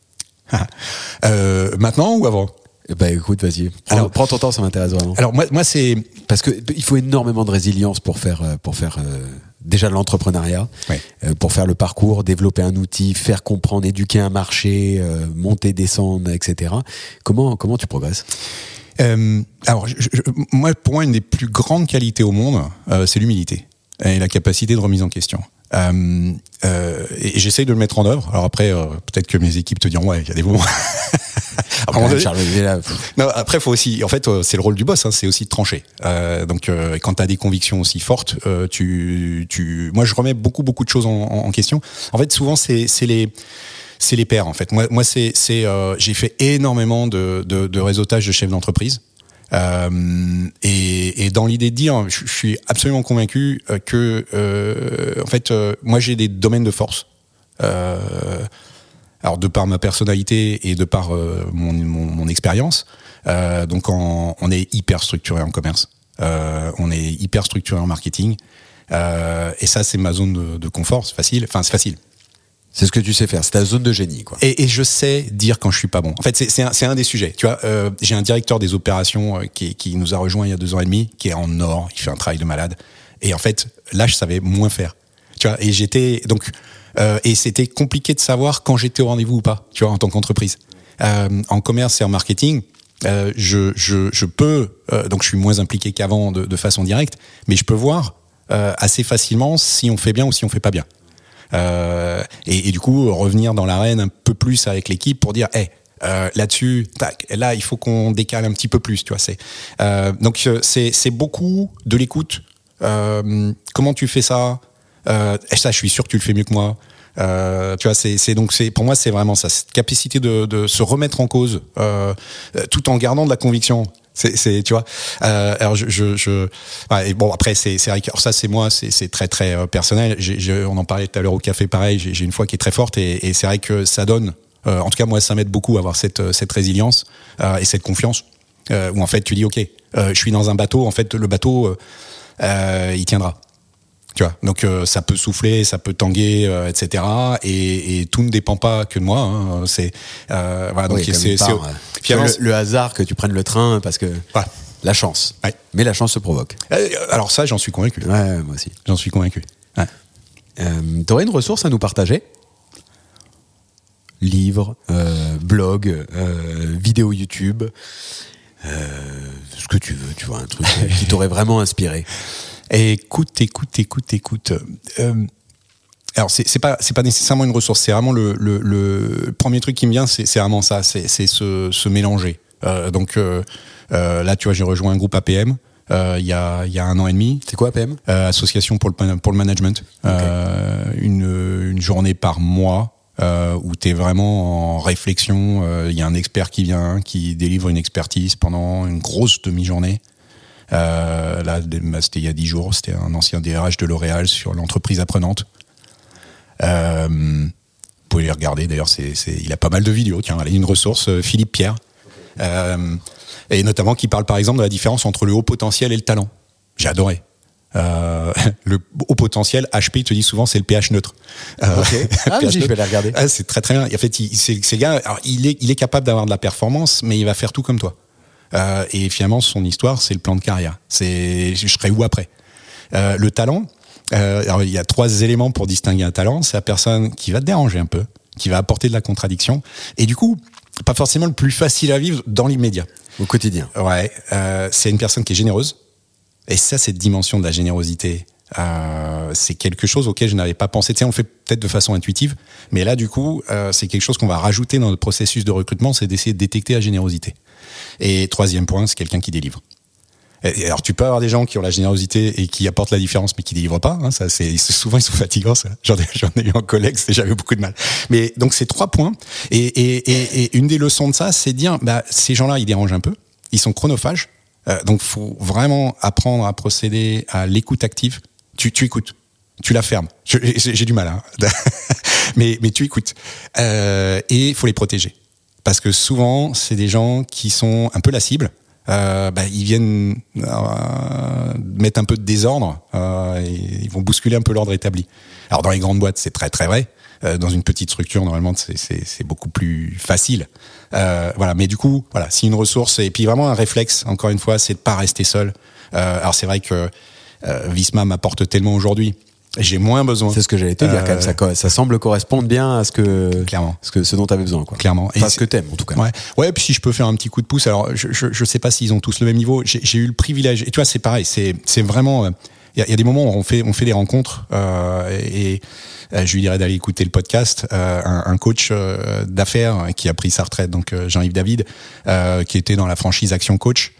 Maintenant ou avant? Écoute, vas-y. Prends ton temps, ça m'intéresse vraiment. Alors moi c'est parce que il faut énormément de résilience pour faire déjà de l'entrepreneuriat, pour faire le parcours, développer un outil, faire comprendre, éduquer un marché, monter, descendre, etc. Comment tu progresses? Alors pour moi une des plus grandes qualités au monde, c'est l'humilité et la capacité de remise en question. Et j'essaye de le mettre en œuvre. Alors après, peut-être que mes équipes te diront ouais, il y a des moments. Non, après, faut aussi. En fait, c'est le rôle du boss. C'est aussi de trancher. Donc, quand t'as des convictions aussi fortes, moi, je remets beaucoup de choses en question. En fait, souvent, c'est les pairs. En fait, moi, j'ai fait énormément de réseautage de chefs d'entreprise. Et dans l'idée de dire, je suis absolument convaincu que en fait moi j'ai des domaines de force. Alors de par ma personnalité et de par mon expérience, donc on est hyper structuré en commerce, on est hyper structuré en marketing, et ça c'est ma zone de confort, c'est facile. C'est ce que tu sais faire, c'est ta zone de génie, quoi. Et je sais dire quand je suis pas bon. En fait, c'est un des sujets. Tu vois, j'ai un directeur des opérations qui nous a rejoint il y a 2 ans et demi, qui est en or, il fait un travail de malade. Et en fait, là, je savais moins faire. Tu vois, et j'étais donc et c'était compliqué de savoir quand j'étais au rendez-vous ou pas, tu vois, en tant qu'entreprise. En commerce et en marketing, je peux donc je suis moins impliqué qu'avant de façon directe, mais je peux voir assez facilement si on fait bien ou si on fait pas bien. Et du coup revenir dans l'arène un peu plus avec l'équipe pour dire là-dessus, tac, là il faut qu'on décale un petit peu plus, tu vois. Donc c'est beaucoup de l'écoute. Comment tu fais ça? Ça, je suis sûr que tu le fais mieux que moi. Tu vois, c'est pour moi c'est vraiment ça, cette capacité de se remettre en cause tout en gardant de la conviction. Tu vois. Alors et bon après c'est vrai que alors ça c'est moi, c'est très très personnel. On en parlait tout à l'heure au café, pareil. J'ai une foi qui est très forte et c'est vrai que ça donne. En tout cas moi ça m'aide beaucoup à avoir cette résilience et cette confiance où en fait tu dis ok, je suis dans un bateau, en fait le bateau il tiendra. Tu vois, donc ça peut souffler, ça peut tanguer, etc. Et tout ne dépend pas que de moi. Hein. Voilà, donc oui, c'est le hasard que tu prennes le train parce que la chance. Ouais. Mais la chance se provoque. Alors ça, j'en suis convaincu. Ouais, moi aussi. J'en suis convaincu. Ouais. T'aurais une ressource à nous partager? Livre, blog, vidéo YouTube, ce que tu veux, tu vois, un truc qui t'aurait vraiment inspiré. Écoute. Alors c'est pas nécessairement une ressource, c'est vraiment le premier truc qui me vient, c'est vraiment ça, c'est se mélanger. Donc là tu vois, j'ai rejoint un groupe APM il y a 1 an et demi. C'est quoi APM? Association pour le management. Okay. Une journée par mois. Où tu es vraiment en réflexion, il y a un expert qui vient, qui délivre une expertise pendant une grosse demi-journée. Là, c'était il y a 10 jours, c'était un ancien DRH de L'Oréal sur l'entreprise apprenante. Vous pouvez les regarder, d'ailleurs, il a pas mal de vidéos. Tiens, allez, une ressource, Philippe Pierre. Et notamment qui parle par exemple de la différence entre le haut potentiel et le talent. J'ai adoré. Le haut potentiel, HP te dit souvent c'est le pH neutre. Okay. Je vais la regarder. C'est très très bien. En fait, c'est gars, alors, il est capable d'avoir de la performance, mais il va faire tout comme toi. Et finalement, son histoire, c'est le plan de carrière. Je serai où après. Le talent. Alors, il y a 3 éléments pour distinguer un talent. C'est la personne qui va te déranger un peu, qui va apporter de la contradiction, et du coup, pas forcément le plus facile à vivre dans l'immédiat. Au quotidien. Ouais. C'est une personne qui est généreuse. Et ça, cette dimension de la générosité, c'est quelque chose auquel je n'avais pas pensé. Tu sais, on le fait peut-être de façon intuitive, mais là, du coup, c'est quelque chose qu'on va rajouter dans notre processus de recrutement, c'est d'essayer de détecter la générosité. Et 3e point, c'est quelqu'un qui délivre. Et alors, tu peux avoir des gens qui ont la générosité et qui apportent la différence, mais qui délivrent pas. Hein, ça, souvent, ils sont fatigants. Ça. J'en ai eu un collègue, j'avais beaucoup de mal. Mais donc, c'est 3 points. Et une des leçons de ça, c'est de dire, ces gens-là, ils dérangent un peu, ils sont chronophages. Donc, faut vraiment apprendre à procéder à l'écoute active. Tu écoutes, tu la fermes. J'ai du mal, hein. mais tu écoutes. Et il faut les protéger. Parce que souvent, c'est des gens qui sont un peu la cible. Ils viennent mettre un peu de désordre. Et ils vont bousculer un peu l'ordre établi. Alors, dans les grandes boîtes, c'est très, très vrai. Dans une petite structure, normalement, c'est beaucoup plus facile. Voilà, mais du coup, voilà, c'est une ressource et puis vraiment un réflexe. Encore une fois, c'est de pas rester seul. Alors c'est vrai que Visma m'apporte tellement aujourd'hui. J'ai moins besoin. C'est ce que j'allais te dire. Quand même, ça semble correspondre bien à clairement, ce dont tu avais besoin, quoi. Clairement. Enfin, ce que t'aimes, en tout cas. Ouais. Puis si je peux faire un petit coup de pouce. Alors, je sais pas s'ils ont tous le même niveau. J'ai eu le privilège. Et tu vois, c'est pareil. C'est vraiment. Il y a des moments où on fait des rencontres et je lui dirais d'aller écouter le podcast. Un coach d'affaires qui a pris sa retraite, donc Jean-Yves David, qui était dans la franchise Action Coach.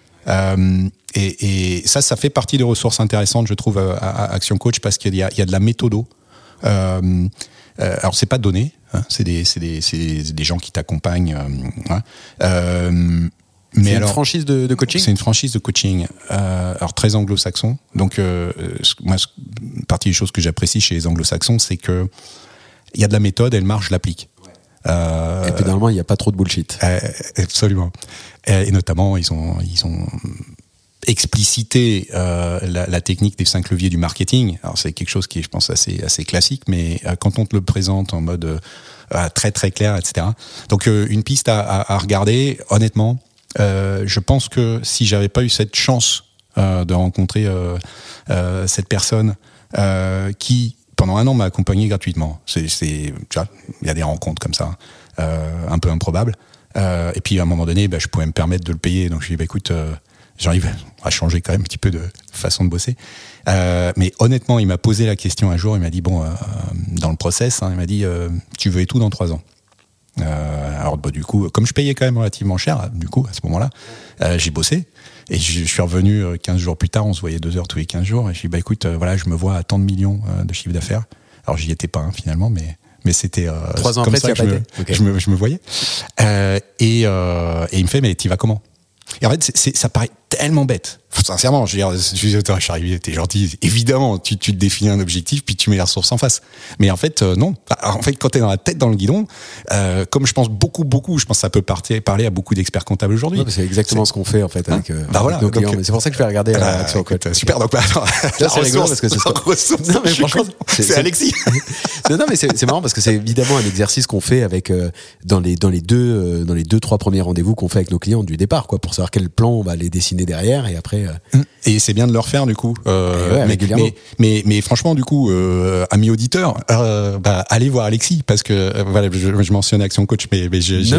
Et ça fait partie des ressources intéressantes, je trouve, à Action Coach, parce qu'il y a de la méthodo. Alors c'est pas donné, hein, c'est des gens qui t'accompagnent. Mais c'est une franchise de coaching. C'est une franchise de coaching, alors très anglo-saxon. Donc moi, partie des choses que j'apprécie chez les anglo-saxons, c'est que il y a de la méthode, elle marche, je l'applique. Et puis normalement, il n'y a pas trop de bullshit. Absolument. Et notamment, ils ont explicité la technique des 5 leviers du marketing. Alors c'est quelque chose qui est, je pense, assez classique, mais quand on te le présente en mode très très clair, etc. Donc une piste à regarder. Honnêtement, je pense que si j'avais pas eu cette chance de rencontrer cette personne qui pendant 1 an m'a accompagné gratuitement. Tu vois, il y a des rencontres comme ça, un peu improbables. Et puis à un moment donné, je pouvais me permettre de le payer. Donc je lui ai dit, écoute, j'arrive à changer quand même un petit peu de façon de bosser. Mais honnêtement, il m'a posé la question un jour. Il m'a dit, dans le process, il m'a dit, tu veux et tout dans 3 ans. Alors du coup, comme je payais quand même relativement cher, du coup à ce moment-là, j'ai bossé et je suis revenu 15 jours plus tard. On se voyait 2 heures tous les 15 jours et je lui ai dit, écoute, voilà, je me vois à tant de millions de chiffre d'affaires. Alors j'y étais pas finalement, mais c'était 3 ans comme après, ça que je me voyais. Et il me fait, mais t'y vas comment? Et en fait, ça paraît tellement bête. Sincèrement, je suis arrivé, t'es gentil. Évidemment, tu te définis un objectif, puis tu mets les ressources en face. Mais en fait, non. En fait, quand t'es dans la tête dans le guidon, comme je pense beaucoup, je pense que ça peut parler à beaucoup d'experts comptables aujourd'hui. Ouais, c'est exactement ce qu'on fait, en fait, avec nos clients. Mais c'est pour ça que je vais regarder Action Coach. Super. Donc, attends. C'est rigolo parce que c'est non, mais franchement, c'est Alexis. non, mais c'est marrant parce que c'est évidemment un exercice qu'on fait avec, dans les 2-3 premiers rendez-vous qu'on fait avec nos clients du départ, quoi, pour savoir quel plan on va les dessiner derrière et après. Et c'est bien de le refaire du coup. Mais franchement, du coup, amis auditeurs, allez voir Alexis parce que voilà, je mentionne Action Coach, mais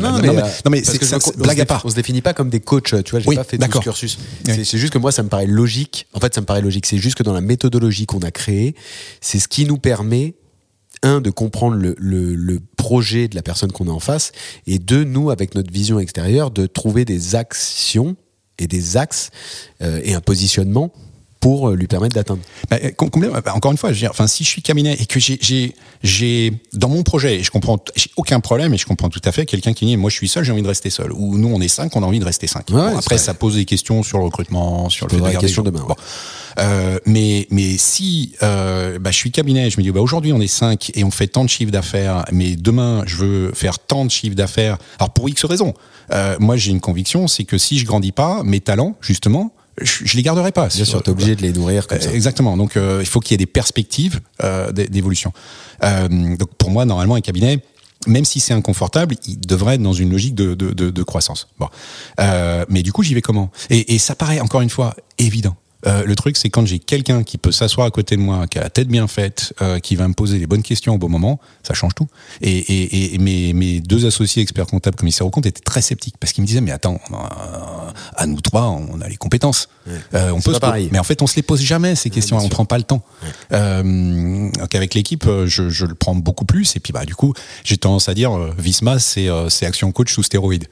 c'est blague à part. On se définit pas comme des coachs, tu vois. J'ai pas fait tout ce cursus. Oui. C'est juste que moi, ça me paraît logique. En fait, ça me paraît logique. C'est juste que dans la méthodologie qu'on a créée, c'est ce qui nous permet de comprendre le projet de la personne qu'on a en face, et nous, avec notre vision extérieure, de trouver des actions et des axes et un positionnement pour lui permettre d'atteindre. Encore une fois, si je suis cabinet et que j'ai dans mon projet, j'ai aucun problème et je comprends tout à fait quelqu'un qui dit moi je suis seul, j'ai envie de rester seul, ou nous on est 5, on a envie de rester 5. Ouais, après ça pose des questions sur le recrutement, sur le fait de garder question demain. Mais si je suis cabinet, je me dis aujourd'hui on est 5 et on fait tant de chiffre d'affaires, mais demain je veux faire tant de chiffre d'affaires. Alors pour X raisons, moi j'ai une conviction, c'est que si je grandis pas, mes talents justement, je les garderai pas. Bien sûr, t'es obligé de les nourrir comme ça. Exactement. Donc il faut qu'il y ait des perspectives d'évolution. Donc pour moi normalement un cabinet, même si c'est inconfortable, il devrait être dans une logique de croissance. Bon, mais du coup j'y vais comment? Et ça paraît encore une fois évident. Le truc, c'est quand j'ai quelqu'un qui peut s'asseoir à côté de moi, qui a la tête bien faite, qui va me poser les bonnes questions au bon moment, ça change tout. Et mes 2 associés experts comptables commissaires aux comptes étaient très sceptiques parce qu'ils me disaient mais attends, à nous 3, on a les compétences. On peut mais en fait, on se les pose jamais ces questions, on prend pas le temps. Donc avec l'équipe, je le prends beaucoup plus. Et puis du coup, j'ai tendance à dire Visma, c'est Action Coach sous stéroïdes.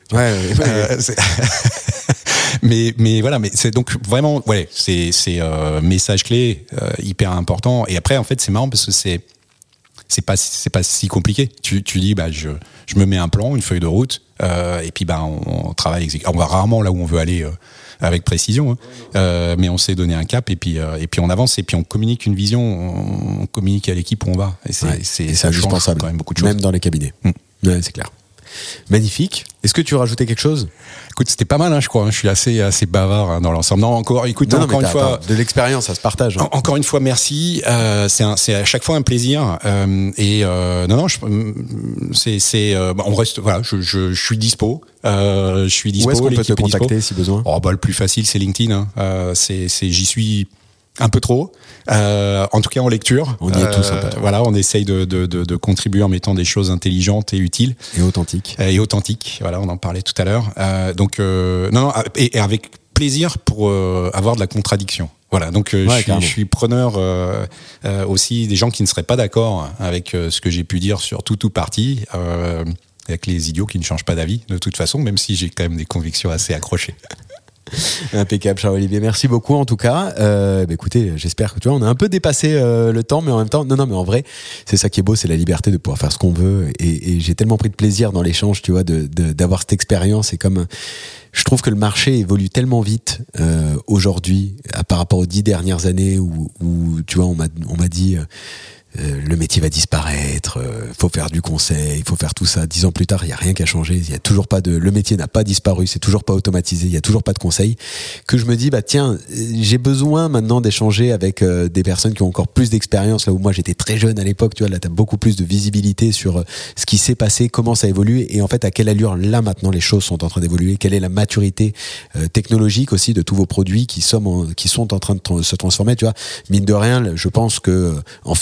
Mais voilà, mais c'est donc vraiment, c'est message clé hyper important. Et après, en fait, c'est marrant parce que c'est pas si compliqué. Tu dis, je me mets un plan, une feuille de route, et puis on travaille. On va rarement là où on veut aller avec précision, mais on s'est donné un cap, et puis on avance, et puis on communique une vision, on communique à l'équipe où on va. Et c'est indispensable, quand même beaucoup de choses. Même dans les cabinets. Ouais, c'est clair. Magnifique. Est-ce que tu veux rajouter quelque chose? Écoute, c'était pas mal, je crois. Je suis assez bavard dans l'ensemble. Non, encore une fois, de l'expérience, ça se partage. Encore une fois, merci. C'est à chaque fois un plaisir. On reste. Voilà, je suis dispo. Je suis dispo. Où est-ce qu'on peut te contacter si besoin? Le plus facile, c'est LinkedIn. J'y suis un peu trop, en tout cas en lecture. On y est tous un peu trop. Voilà, on essaye de contribuer en mettant des choses intelligentes et utiles. Et authentiques. Voilà, on en parlait tout à l'heure. Et avec plaisir pour avoir de la contradiction. Voilà, donc je suis preneur aussi des gens qui ne seraient pas d'accord avec ce que j'ai pu dire sur tout ou partie, avec les idiots qui ne changent pas d'avis de toute façon, même si j'ai quand même des convictions assez accrochées. Impeccable, Charles-Olivier. Merci beaucoup en tout cas. Écoutez, j'espère que on a un peu dépassé le temps, mais en même temps, mais en vrai, c'est ça qui est beau, c'est la liberté de pouvoir faire ce qu'on veut. Et j'ai tellement pris de plaisir dans l'échange, tu vois, d'avoir cette expérience. Et comme je trouve que le marché évolue tellement vite aujourd'hui par rapport aux 10 dernières années où tu vois, on m'a dit. Le métier va disparaître, faut faire du conseil, il faut faire tout ça. 10 ans plus tard, il y a rien qui a changé, il y a toujours pas le métier n'a pas disparu, c'est toujours pas automatisé, il y a toujours pas de conseil. Que je me dis j'ai besoin maintenant d'échanger avec des personnes qui ont encore plus d'expérience, là où moi j'étais très jeune à l'époque, tu vois, là t'as beaucoup plus de visibilité sur ce qui s'est passé, comment ça a évolué et en fait à quelle allure là maintenant les choses sont en train d'évoluer, quelle est la maturité technologique aussi de tous vos produits qui sont en train de se transformer, tu vois. Mine de rien, je pense que en filigrane, si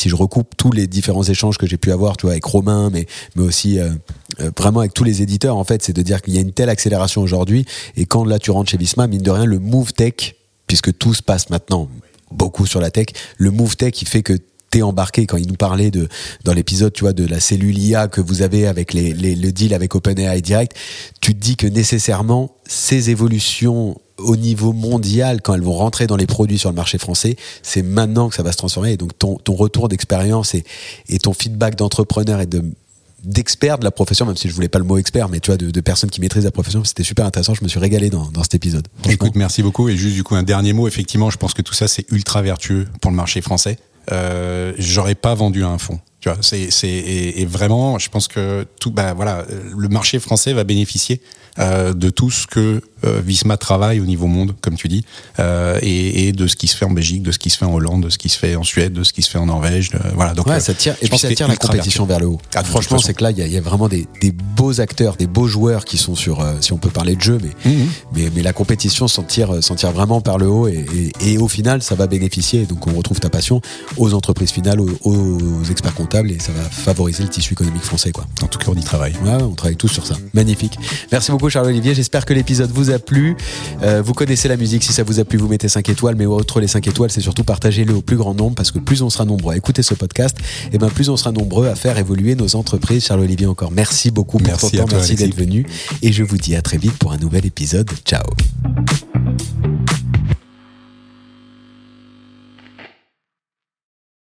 si je recoupe tous les différents échanges que j'ai pu avoir, tu vois, avec Romain, mais aussi vraiment avec tous les éditeurs, en fait, c'est de dire qu'il y a une telle accélération aujourd'hui, et quand là tu rentres chez Visma, mine de rien, le move tech, puisque tout se passe maintenant beaucoup sur la tech, le move tech, il fait que t'es embarqué. Quand il nous parlait dans l'épisode, tu vois, de la cellule IA que vous avez avec le deal avec OpenAI Direct, tu te dis que nécessairement ces évolutions au niveau mondial, quand elles vont rentrer dans les produits sur le marché français, c'est maintenant que ça va se transformer. Et donc ton retour d'expérience et ton feedback d'entrepreneur et d'experts de la profession, même si je voulais pas le mot expert, mais tu vois, de personnes qui maîtrisent la profession, c'était super intéressant. Je me suis régalé dans cet épisode. Écoute, merci beaucoup. Et juste du coup, un dernier mot. Effectivement, je pense que tout ça, c'est ultra vertueux pour le marché français. J'aurais pas vendu à un fonds. Tu vois, et vraiment, je pense que le marché français va bénéficier de tout ce que Visma travaille au niveau monde, comme tu dis, et de ce qui se fait en Belgique, de ce qui se fait en Hollande, de ce qui se fait en Suède, de ce qui se fait en Norvège. Voilà. Donc, ça tire, et puis ça tire la compétition vers le haut. Franchement, c'est que là, il y a vraiment des beaux acteurs, des beaux joueurs qui sont sur, si on peut parler de jeu, mais la compétition s'en tire vraiment par le haut, et au final, ça va bénéficier. Donc, on retrouve ta passion aux entreprises finales, aux experts comptables, et ça va favoriser le tissu économique français, quoi. En tout cas, on y travaille. Ouais, on travaille tous sur ça. Magnifique. Merci beaucoup, Charles-Olivier. J'espère que l'épisode vous a plu. Vous connaissez la musique. Si ça vous a plu, vous mettez 5 étoiles. Mais outre les 5 étoiles, c'est surtout partagez-le au plus grand nombre, parce que plus on sera nombreux à écouter ce podcast, et ben plus on sera nombreux à faire évoluer nos entreprises. Charles-Olivier, encore merci beaucoup pour ton temps. Merci d'être venu. Et je vous dis à très vite pour un nouvel épisode. Ciao.